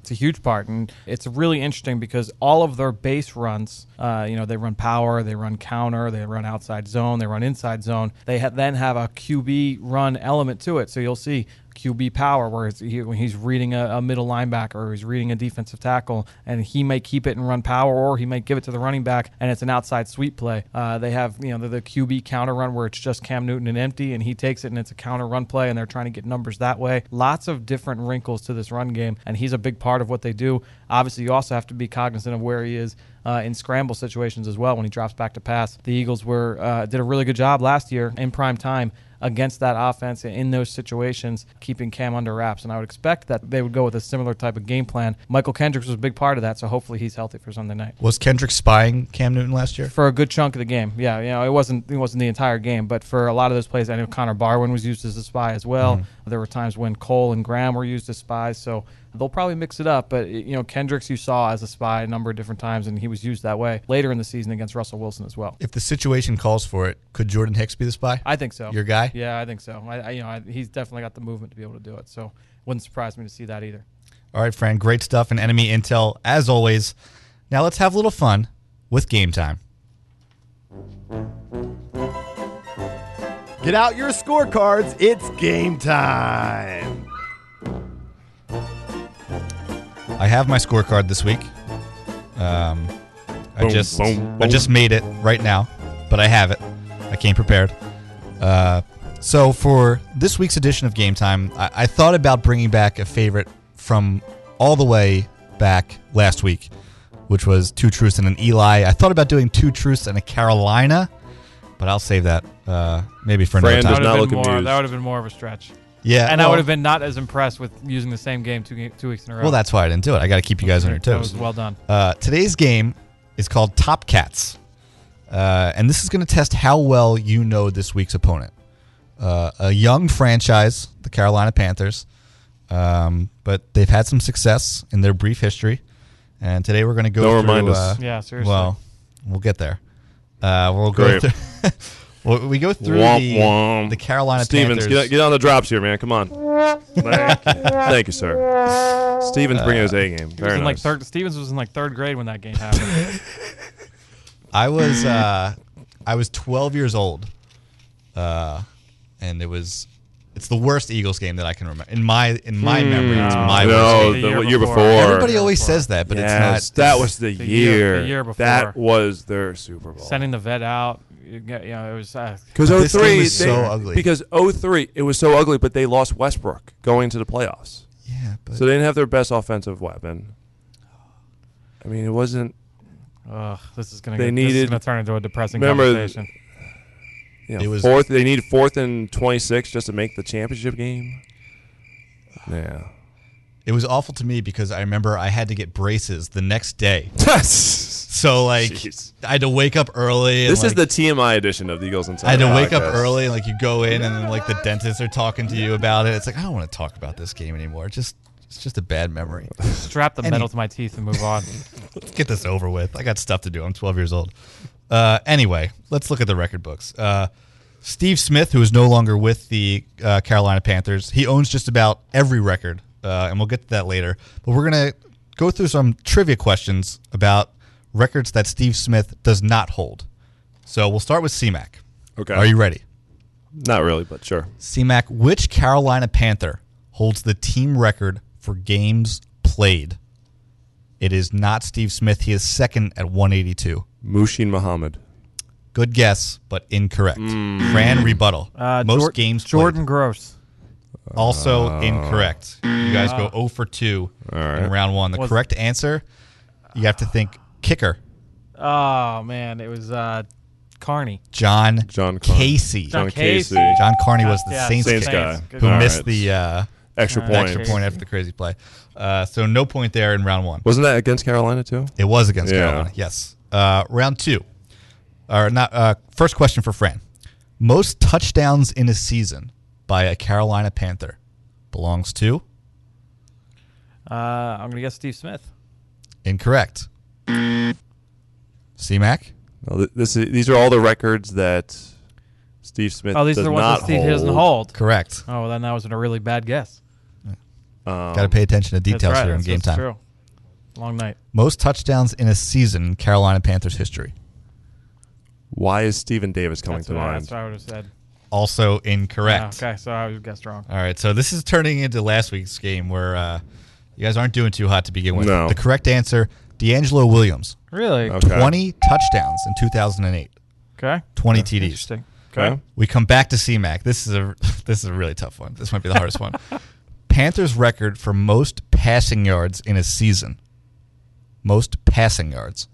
It's a huge part, and it's really interesting because all of their base runs, they run power, they run counter, they run outside zone, they run inside zone. They then have a QB run element to it. So you'll see QB power, where when he's reading a middle linebacker or he's reading a defensive tackle, and he may keep it and run power, or he might give it to the running back, and it's an outside sweep play. They have the QB counter run where it's just Cam Newton and empty, and he takes it and it's a counter run play, and they're trying to get numbers that way. Lots of different wrinkles to this run game, and he's a big part of what they do. Obviously, you also have to be cognizant of where he is in scramble situations as well when he drops back to pass. The Eagles did a really good job last year in prime time against that offense in those situations, keeping Cam under wraps. And I would expect that they would go with a similar type of game plan. Michael Kendricks was a big part of that, so hopefully he's healthy for Sunday night. Was Kendricks spying Cam Newton last year? For a good chunk of the game, yeah. It wasn't the entire game, but for a lot of those plays, I know Connor Barwin was used as a spy as well. Mm-hmm. There were times when Cole and Graham were used as spies, so they'll probably mix it up. But Kendricks you saw as a spy a number of different times, and he was used that way later in the season against Russell Wilson as well. If the situation calls for it, could Jordan Hicks be the spy? I think so. Your guy? Yeah, I think so. He's definitely got the movement to be able to do it. So wouldn't surprise me to see that either. All right, Fran, great stuff and enemy intel as always. Now let's have a little fun with game time. Get out your scorecards. It's game time. I have my scorecard this week. I just made it right now, but I have it. I came prepared. So for this week's edition of Game Time, I thought about bringing back a favorite from all the way back last week, which was Two Truths and an Eli. I thought about doing Two Truths and a Carolina, but I'll save that maybe for another time. Not looking that would amused. have been more of a stretch. Yeah, and I would have been not as impressed with using the same game 2 weeks in a row. Well, that's why I didn't do it. I got to keep you guys on your toes. That was well done. Today's game is called Top Cats, and this is going to test how well you know this week's opponent. A young franchise, the Carolina Panthers, but they've had some success in their brief history, and today we're going to go through... Remind us. Yeah, seriously. Well, we'll get there. We'll go through... Well, we go through the Carolina Stevens, Panthers. get on the drops here, man. Come on. Thank you, sir. Stevens bringing his A game. Very nice. Stevens was in third grade when that game happened. I was 12 years old, and it's the worst Eagles game that I can remember in my memory. It's my worst game. The year before. Everybody always says that, but yes, it's not. That was the year. The year before. That was their Super Bowl. Sending the vet out. It was because this game was so ugly. Because 03, it was so ugly, but they lost Westbrook going to the playoffs. Yeah, but so they didn't have their best offensive weapon. I mean, it wasn't. This is going to turn into a depressing conversation. It was fourth. They needed 4th and 26 just to make the championship game. Yeah. It was awful to me because I remember I had to get braces the next day. So, Jeez. I had to wake up early. This is the TMI edition of the Eagles Insider. I had to wake up early, and you go in, and then the dentists are talking to you about it. It's I don't want to talk about this game anymore. It's just a bad memory. Strap the metal to my teeth and move on. Let's get this over with. I got stuff to do. I'm 12 years old. Anyway, let's look at the record books. Steve Smith, who is no longer with the Carolina Panthers, he owns just about every record, and we'll get to that later. But we're going to go through some trivia questions about records that Steve Smith does not hold. So we'll start with C-Mac. Okay. Are you ready? Not really, but sure. C-Mac, which Carolina Panther holds the team record for games played? It is not Steve Smith. He is second at 182. Mushin Muhammad. Good guess, but incorrect. Fran, rebuttal. Most games played. Jordan Gross. Also incorrect. You guys go 0 for 2 in round 1. The correct answer, you have to think kicker. Oh, man. It was Carney. John Casey. John Casey. John Carney was the Saints guy who missed the extra point after the crazy play. So no point there in round 1. Wasn't that against Carolina too? It was against Carolina, yes. Round 2. First question for Fran. Most touchdowns in a season by a Carolina Panther belongs to? I'm going to guess Steve Smith. Incorrect. C-Mac? No, these are all the records that Steve Smith these does are the ones not that Steve hold. doesn't hold. Correct. Oh, well, then that was a really bad guess. Got to pay attention to details here in game time. True. Long night. Most touchdowns in a season in Carolina Panthers history. Why is Steven Davis coming That's to what mind? That's what I would have said. Also incorrect. Yeah, okay, so I guessed wrong. All right, so this is turning into last week's game where you guys aren't doing too hot to begin with. No. The correct answer, D'Angelo Williams. Really? Okay. 20 touchdowns in 2008. Okay. 20 TDs. Interesting. Okay. We come back to C-Mac. This is a really tough one. This might be the hardest one. Panthers record for most passing yards in a season. Most passing yards.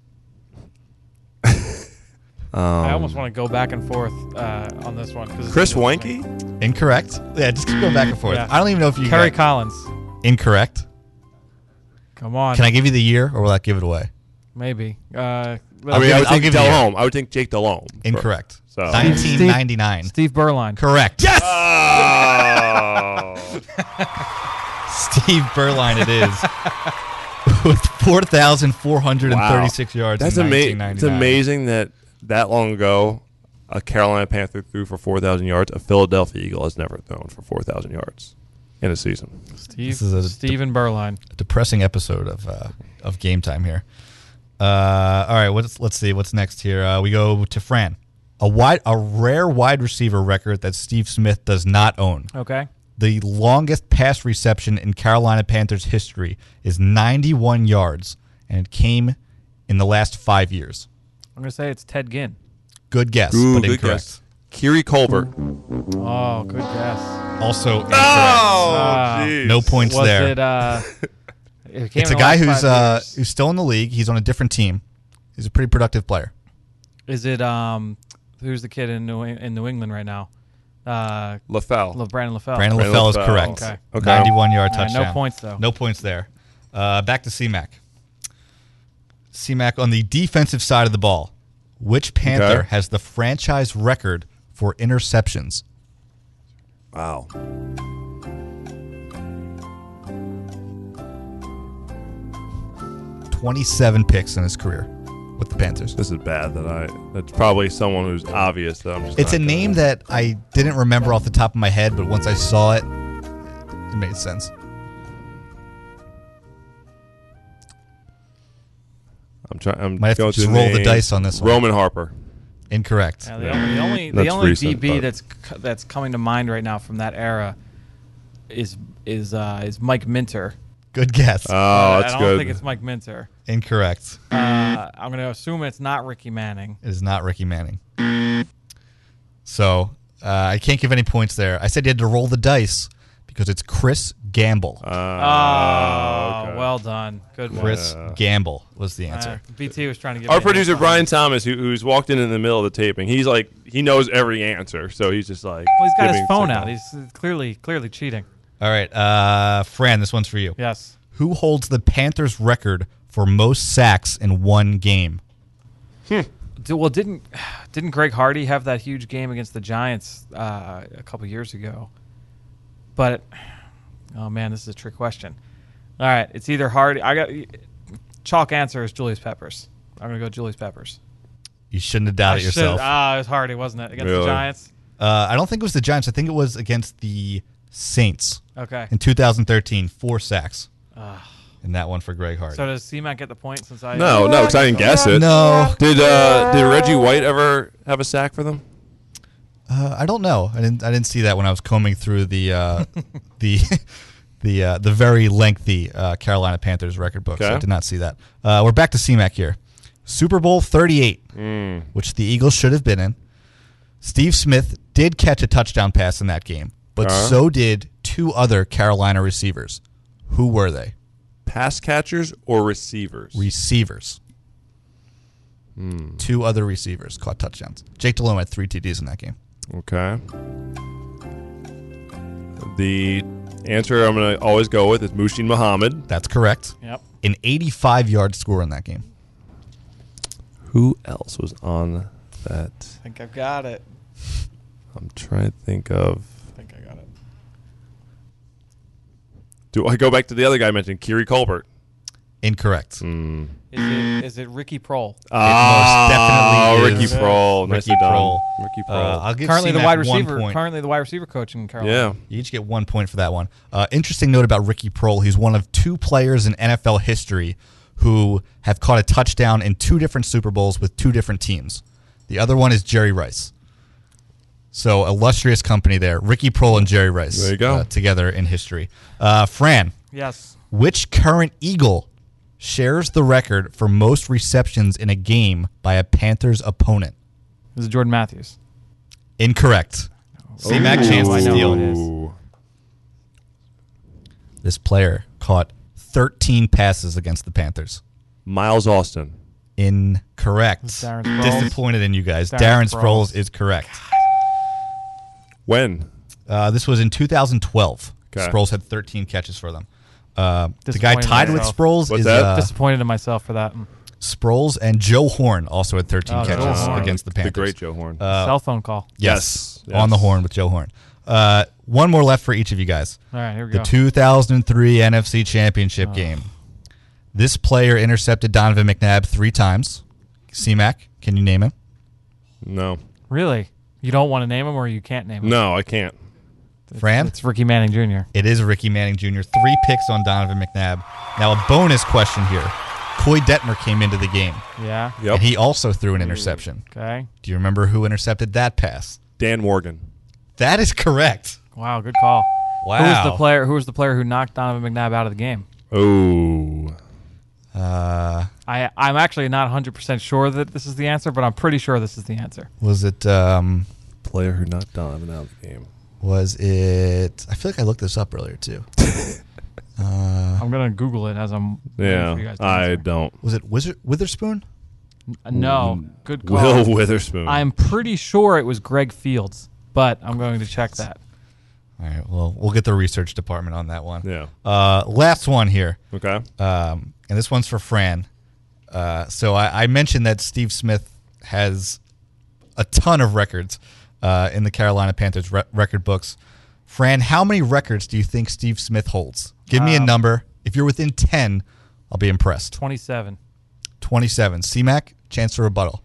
I almost want to go back and forth on this one. Chris Weinke? Incorrect. Yeah, just keep going back and forth. Yeah. I don't even know if you Kerry got Collins. incorrect. Come on. Can I give you the year, or will that give it away? Maybe. I I'll would give think you the year. Delhomme. I would think Jake Delhomme. Incorrect. So. 1999. Steve Berline. Correct. Yes! Steve Berline it is. With 4,436 yards That's in amazing. 1999. It's amazing that long ago, a Carolina Panther threw for 4,000 yards. A Philadelphia Eagle has never thrown for 4,000 yards in a season. This is Steven Berline. a depressing episode of Game Time here. All right, let's see what's next here. We go to Fran. A rare wide receiver record that Steve Smith does not own. Okay. The longest pass reception in Carolina Panthers history is 91 yards, and it came in the last 5 years. I'm going to say it's Ted Ginn. Good guess, Ooh, but good incorrect. guess. Kiri Colbert. Oh, good guess. Also incorrect. jeez. No points Was there. it came It's in a the guy last 5 years. who's still in the league. He's on a different team. He's a pretty productive player. Is it who's the kid in New England right now? LaFell. Brandon LaFell. Brandon Brandon LaFell is LaFell. correct. Okay. 91-yard All right, touchdown. no points, though. No points there. Back to C-Mac. C-Mac on the defensive side of the ball. Which Panther Okay. has the franchise record for interceptions? Wow. 27 picks in his career with the Panthers. This is bad. That's probably someone who's obvious. That I'm just It's not a name gonna- that I didn't remember off the top of my head, but once I saw it, it made sense. I'm Might have to going just the roll the name. dice on this one. Roman Harper. Incorrect. Yeah, the only That's recent, DB but- that's coming to mind right now from that era is Mike Minter. Good guess. Oh, that's I don't good. think it's Mike Minter. Incorrect. I'm going to assume it's not Ricky Manning. It is not Ricky Manning. So I can't give any points there. I said you had to roll the dice because it's Chris Gamble. okay. Well done. Good one. Chris Gamble was the answer. BT was trying to give Our me a producer hint. Brian Thomas, who's walked in the middle of the taping, he's like he knows every answer, so he's just like. Well, he's got his giving phone signal. out. He's clearly cheating. All right, Fran, this one's for you. Yes. Who holds the Panthers' record for most sacks in one game? Well, didn't Greg Hardy have that huge game against the Giants a couple years ago? But oh man, this is a trick question. All right, it's either Hardy. I got chalk answer is Julius Peppers. I'm gonna go Julius Peppers. You shouldn't have doubted yourself. It was Hardy, wasn't it, against Really? the Giants? I don't think it was the Giants. I think it was against the Saints Okay. in 2013. 4 sacks in that one for Greg Hardy. So does C-Mac get the point since I? No, because I didn't guess it. no, Did Reggie White ever have a sack for them? I don't know. I didn't see that when I was combing through the the very lengthy Carolina Panthers record book. So Okay. I did not see that. We're back to C-Mac here. Super Bowl 38, which the Eagles should have been in. Steve Smith did catch a touchdown pass in that game, but so did 2 other Carolina receivers. Who were they? Pass catchers or receivers? Receivers. 2 other receivers caught touchdowns. Jake Delhomme had 3 TDs in that game. Okay. The answer I'm going to always go with is Mushin Muhammad. That's correct. Yep. An 85-yard score in that game. Who else was on that? I think I've got it. I'm trying to think of. I think I got it. Do I go back to the other guy I mentioned, Kiri Colbert? Incorrect. Is it Ricky Prohl? Most definitely Ricky is Prohl. Ricky Nicely done. Prohl. Ricky Prohl. I'll give Currently the C-Mac wide 1 receiver. point. Currently the wide receiver coach in Carolina. Yeah. You each get 1 point for that one. Interesting note about Ricky Prohl. He's one of 2 players in NFL history who have caught a touchdown in 2 different Super Bowls with 2 different teams. The other one is Jerry Rice. So illustrious company there. Ricky Prohl and Jerry Rice. There you go. Together in history. Fran, Yes. which current Eagle shares the record for most receptions in a game by a Panthers opponent? This is Jordan Matthews. Incorrect. C-Mac chance to I know steal. who it is. Ooh. This player caught 13 passes against the Panthers. Miles Austin. Incorrect. Darren Sproles. Disappointed in you guys. Darren Darren Sproles. Sproles is correct. When? This was in 2012. Okay. Sproles had 13 catches for them. The guy Disappointed in tied with myself. Sproles What's is that? Disappointed in myself for that. Sproles, and Joe Horn also had 13 Oh, Joe catches Horn. against the Panthers. The great Joe Horn. Cell phone call. Yes, Yes. on the horn with Joe Horn. One more left for each of you guys. All right, here we The go. 2003 NFC Championship game. This player intercepted Donovan McNabb 3 times. C-Mac, can you name him? No. Really? You don't want to name him, or you can't name him? No, I can't. Fran? It's Ricky Manning Jr. It is Ricky Manning Jr. 3 picks on Donovan McNabb. Now, a bonus question here. Coy Detmer came into the game, Yeah. Yep. and he also threw an interception. Okay. Do you remember who intercepted that pass? Dan Morgan. That is correct. Wow, good call. Wow. Who was the player who knocked Donovan McNabb out of the game? Oh. I'm actually not 100% sure that this is the answer, but I'm pretty sure this is the answer. Was it? Player who knocked Donovan out of the game. Was it? I feel like I looked this up earlier too. I'm gonna Google it as I'm. waiting for you Yeah, guys to I answer. Was don't. it Witherspoon? No, good call. Will Witherspoon. I'm pretty sure it was Greg Fields, but I'm going to check that. All right. Well, we'll get the research department on that one. Yeah. Last one here. Okay. And this one's for Fran. So I mentioned that Steve Smith has a ton of records in the Carolina Panthers record books. Fran, how many records do you think Steve Smith holds? Give me a number. If you're within 10, I'll be impressed. 27. 27. C-Mac, chance for rebuttal.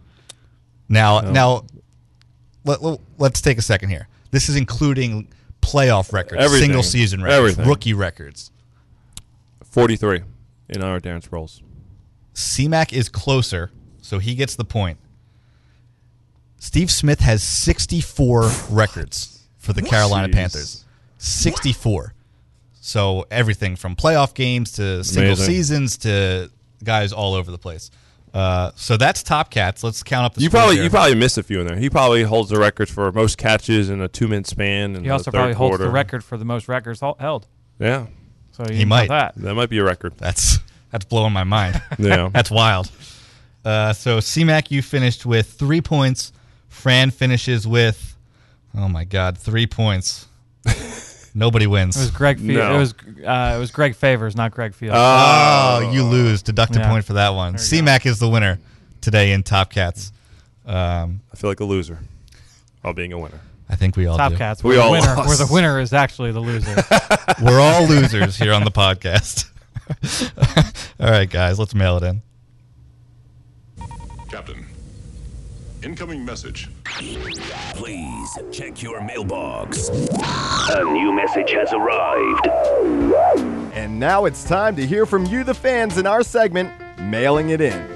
Now, let's take a second here. This is including playoff records, Everything. single season records, Everything. rookie records. 43 in our Darren Sproles. C-Mac is closer, so he gets the point. Steve Smith has 64 records for the Carolina Jeez. Panthers. 64. So everything from playoff games to single Amazing. seasons to guys all over the place. So that's Top Cats. Let's count up the You scores here. probably missed a few in there. He probably holds the records for most catches in a 2-minute span. In He the also third probably holds quarter. the record for the most records held. Yeah, So He you know might. that. that might be a record. That's blowing my mind. Yeah. That's wild. So C-Mac, you finished with 3 points. Fran finishes with, oh my God, 3 points. Nobody wins. It was Greg. No. It was Greg Favors, not Greg Fields. Oh, you lose. Deduct a Yeah. point for that one. There you C-Mac is the winner today in Top Cats. I feel like a loser while being a winner. I think we all Top do. Cats. We Where the all winner, lost. where the winner is actually the loser. We're all losers here on the podcast. All right, guys, let's mail it in. Captain. Incoming message. Please check your mailbox. A new message has arrived. And now it's time to hear from you, the fans, in our segment, Mailing It In.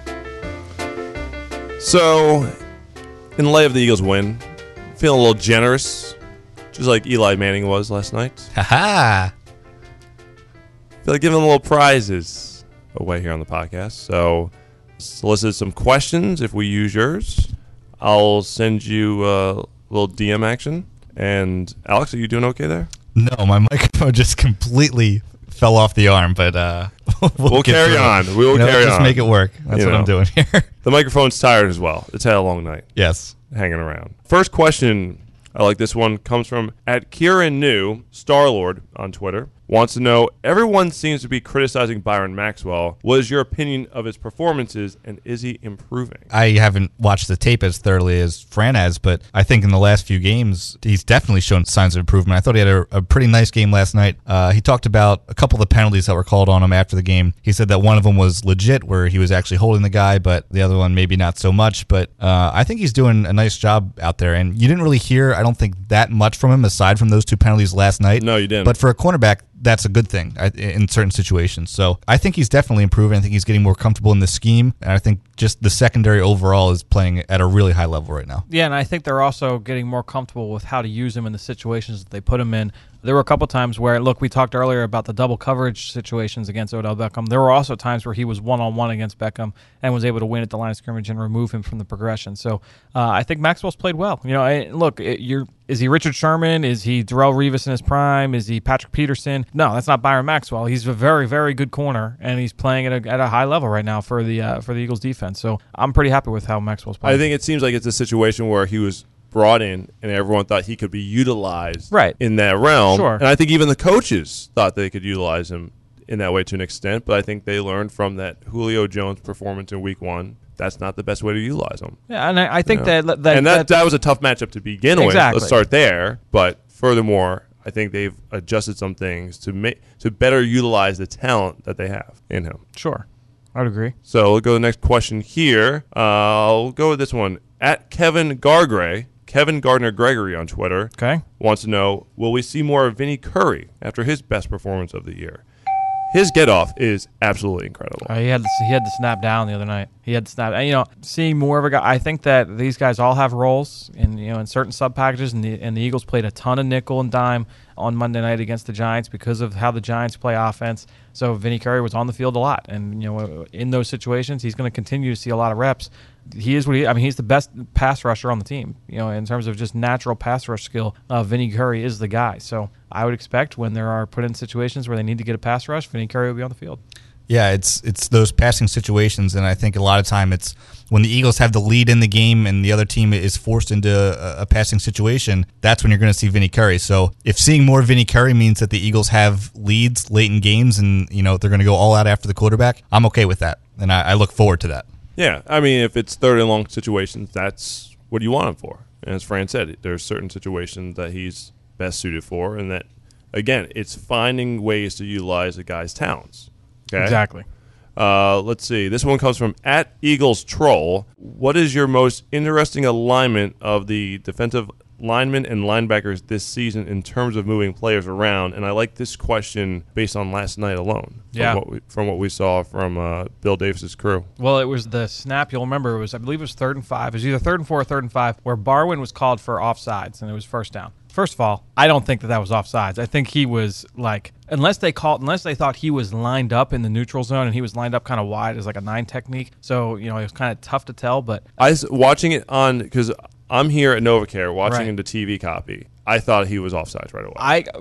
So, in light of the Eagles' win, feeling a little generous, just like Eli Manning was last night. Ha-ha. Feel like giving a little prizes away here on the podcast. So, solicit some questions. If we use yours, I'll send you a little DM action. And Alex, are you doing okay there? No, my microphone just completely fell off the arm, but We'll get carry through it. on. We will carry just on. make it work. That's You what I'm know. doing here. The microphone's tired as well. It's had a long night Yes. hanging around. First question, I like this one, comes from at Kieran New, Starlord on Twitter. wants to know, everyone seems to be criticizing Byron Maxwell. What is your opinion of his performances, and is he improving? I haven't watched the tape as thoroughly as Fran has, but I think in the last few games, he's definitely shown signs of improvement. I thought he had a pretty nice game last night. He talked about a couple of the penalties that were called on him after the game. He said that one of them was legit, where he was actually holding the guy, but the other one maybe not so much. But I think he's doing a nice job out there. And you didn't really hear, I don't think, that much from him aside from those two penalties last night. No, you didn't. But for a cornerback, that's a good thing in certain situations. So I think he's definitely improving. I think he's getting more comfortable in the scheme. And I think just the secondary overall is playing at a really high level right now. Yeah, and I think they're also getting more comfortable with how to use him in the situations that they put him in. There were a couple times where, look, we talked earlier about the double coverage situations against Odell Beckham. There were also times where he was one-on-one against Beckham and was able to win at the line of scrimmage and remove him from the progression. So I think Maxwell's played well. You know, look, is he Richard Sherman? Is he Darrelle Revis in his prime? Is he Patrick Peterson? No, that's not Byron Maxwell. He's a very, very good corner, and he's playing at a high level right now for the Eagles defense. So I'm pretty happy with how Maxwell's playing. I think it seems like it's a situation where he was brought in and everyone thought he could be utilized in that realm. Sure. And I think even the coaches thought they could utilize him in that way to an extent, but I think they learned from that Julio Jones performance in week 1. That's not the best way to utilize him. Yeah, and I think that was a tough matchup to begin with. Let's start there. But furthermore, I think they've adjusted some things to better utilize the talent that they have in him. Sure. I would agree. So we'll go to the next question here. I'll go with this one. At Kevin Gardner Gregory on Twitter wants to know, will we see more of Vinny Curry after his best performance of the year? His get-off is absolutely incredible. He had to snap down the other night. He had to snap. And, seeing more of a guy, I think that these guys all have roles in certain sub-packages, and the Eagles played a ton of nickel and dime on Monday night against the Giants because of how the Giants play offense. So Vinny Curry was on the field a lot. And, in those situations, he's going to continue to see a lot of reps. He is he's the best pass rusher on the team. In terms of just natural pass rush skill, Vinny Curry is the guy. So I would expect when there are put in situations where they need to get a pass rush, Vinny Curry will be on the field. Yeah, it's those passing situations, and I think a lot of time it's when the Eagles have the lead in the game and the other team is forced into a passing situation, that's when you're going to see Vinny Curry. So if seeing more Vinny Curry means that the Eagles have leads late in games and they're going to go all out after the quarterback, I'm okay with that, and I look forward to that. Yeah, I mean, if it's third and long situations, that's what you want him for. And as Fran said, there's certain situations that he's best suited for, and that, again, it's finding ways to utilize a guy's talents. Okay? Exactly. Let's see. This one comes from @EaglesTroll. What is your most interesting alignment of the defensive linemen and linebackers this season in terms of moving players around? And I like this question based on last night alone. From what we saw from Bill Davis's crew. Well, it was the snap. You'll remember I believe it was 3rd and 5. It was either 3rd and 4 or 3rd and 5 where Barwin was called for offsides and it was first down. First of all, I don't think that was offsides. I think he was unless they thought he was lined up in the neutral zone and he was lined up kind of wide as like a 9 technique. So, it was kind of tough to tell. But I was watching it because I'm here at NovaCare watching the TV copy. I thought he was offsides right away.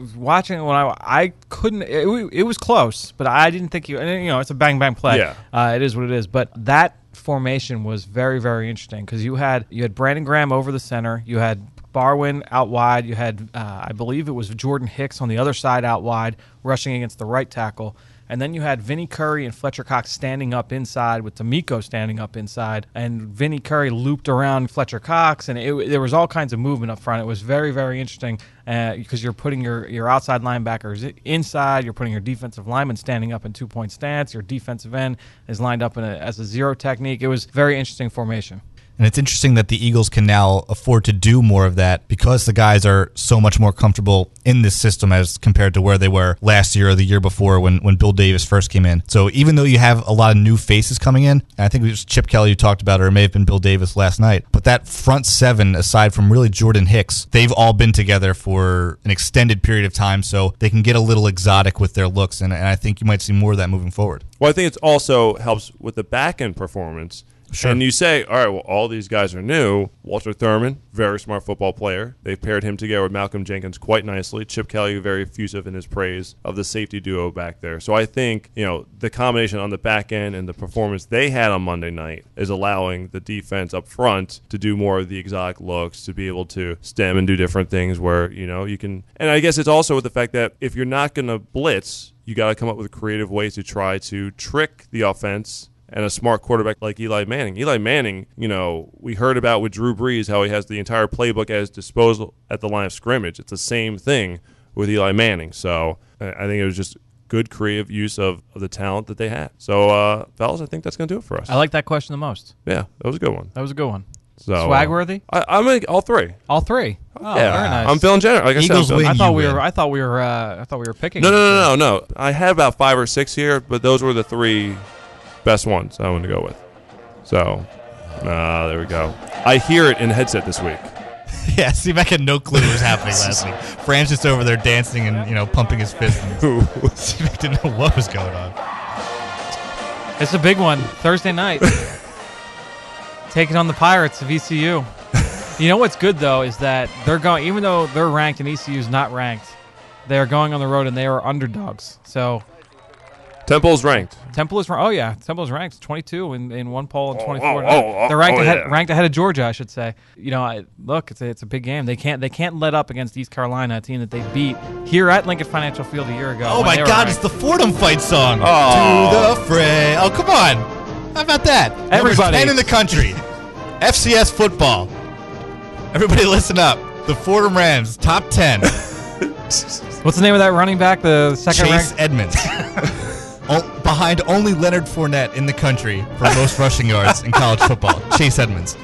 I couldn't. It was close, but I didn't think it's a bang bang play. Yeah. It is what it is. But that formation was very, very interesting because you had Brandon Graham over the center. You had Barwin out wide. You had, I believe it was Jordan Hicks on the other side out wide, rushing against the right tackle. And then you had Vinny Curry and Fletcher Cox standing up inside with D'Amico standing up inside. And Vinny Curry looped around Fletcher Cox, and there was all kinds of movement up front. It was very, very interesting because you're putting your outside linebackers inside. You're putting your defensive linemen standing up in 2-point stance. Your defensive end is lined up as a zero technique. It was very interesting formation. And it's interesting that the Eagles can now afford to do more of that because the guys are so much more comfortable in this system as compared to where they were last year or the year before when Bill Davis first came in. So even though you have a lot of new faces coming in, and I think it was Chip Kelly who talked about it, or it may have been Bill Davis last night, but that front 7, aside from really Jordan Hicks, they've all been together for an extended period of time, so they can get a little exotic with their looks, and I think you might see more of that moving forward. Well, I think it also helps with the back-end performance. Sure. And you say, all right, well, all these guys are new. Walter Thurman, very smart football player. They paired him together with Malcolm Jenkins quite nicely. Chip Kelly, very effusive in his praise of the safety duo back there. So I think, the combination on the back end and the performance they had on Monday night is allowing the defense up front to do more of the exotic looks, to be able to stem and do different things where, you can. And I guess it's also with the fact that if you're not going to blitz, you got to come up with creative ways to try to trick the offense and a smart quarterback like Eli Manning. Eli Manning, we heard about with Drew Brees how he has the entire playbook at his disposal at the line of scrimmage. It's the same thing with Eli Manning. So I think it was just good creative use of the talent that they had. So, fellas, I think that's going to do it for us. I like that question the most. Yeah, that was a good one. That was a good one. So Swagworthy? I'm going to all three. All three. Oh, yeah, very nice. I'm feeling generous. Like Eagles I said, win. I thought we win. were. I thought we were picking. No. I had about 5 or 6 here, but those were the 3 best ones I wanted to go with. So, there we go. I hear it in the headset this week. Yeah, C-Mac had no clue what was happening last week. Fran's just over there dancing and pumping his fist. C-Mac didn't know what was going on. It's a big one. Thursday night. Taking on the Pirates of ECU. You know what's good, though, is that they're going, even though they're ranked and ECU's not ranked, they are going on the road and they are underdogs. So Temple's ranked. Temple is ranked. Oh, yeah. Temple's ranked 22 in one poll and 24. oh, They're ranked ahead, yeah. ranked ahead of Georgia, I should say. Look, it's a big game. They can't let up against East Carolina, a team that they beat here at Lincoln Financial Field a year ago. Oh, when my they were God, ranked. it's the Fordham fight song. Oh. To the fray. Oh, come on. How about that? Everybody. Number 10 in the country. FCS football. Everybody listen up. The Fordham Rams, top 10. What's the name of that running back? The second Chase ranked? Edmonds. Behind only Leonard Fournette in the country for most rushing yards in college football. Chase Edmonds.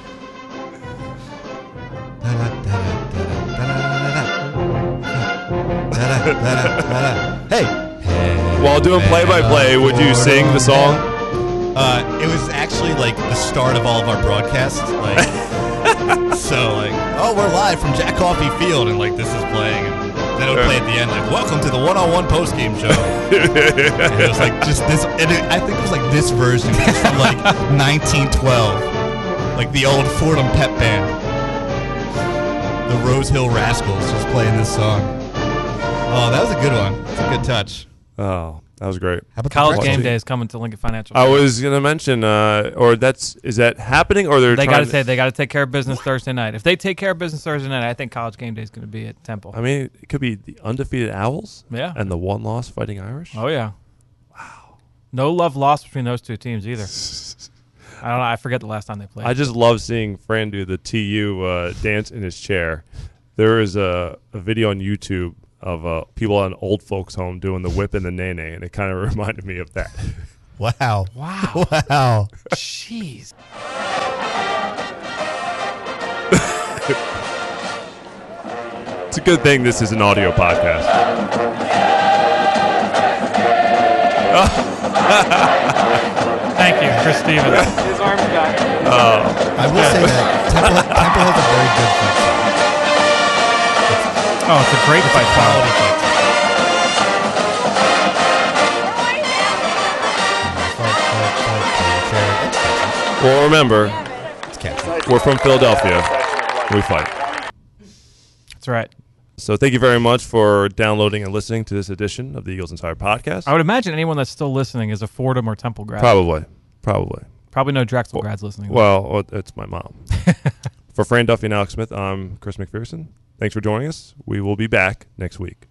Hey. While doing play-by-play, would you sing the song? It was actually like the start of all of our broadcasts. We're live from Jack Coffey Field, and this is playing, and then it would play at the end, welcome to the one-on-one post-game show. And it was just this, and I think it was this version from 1912, the old Fordham pep band, the Rose Hill Rascals, just playing this song. Oh, that was a good one. It's a good touch. Oh, that was great. How about College the game pretzel? day is coming to Lincoln Financial. I was going to mention, is that happening, or They got they got to take care of business Thursday night. If they take care of business Thursday night, I think College game day is going to be at Temple. I mean, it could be the undefeated Owls, Yeah. and the one-loss Fighting Irish. Oh yeah. Wow. No love lost between those two teams either. I don't know. I forget the last time they played. I just love seeing Fran do the TU dance in his chair. There is a video on YouTube of people at an old folks home doing the whip and the nene, and it kind of reminded me of that. Wow. Wow. Wow. Jeez. It's a good thing this is an audio podcast. Thank you, Chris Stevens. His arms got it. I will say that Temple has a very good fight song. Oh, it's a great fight. Quality fight song. Well, remember, It's catchy. we're from Philadelphia. We fight. That's right. So thank you very much for downloading and listening to this edition of the Eagles Insider Podcast. I would imagine anyone that's still listening is a Fordham or Temple grad. Probably. Probably no Drexel grads listening. Well, it's my mom. For Fran Duffy and Alex Smith, I'm Chris McPherson. Thanks for joining us. We will be back next week.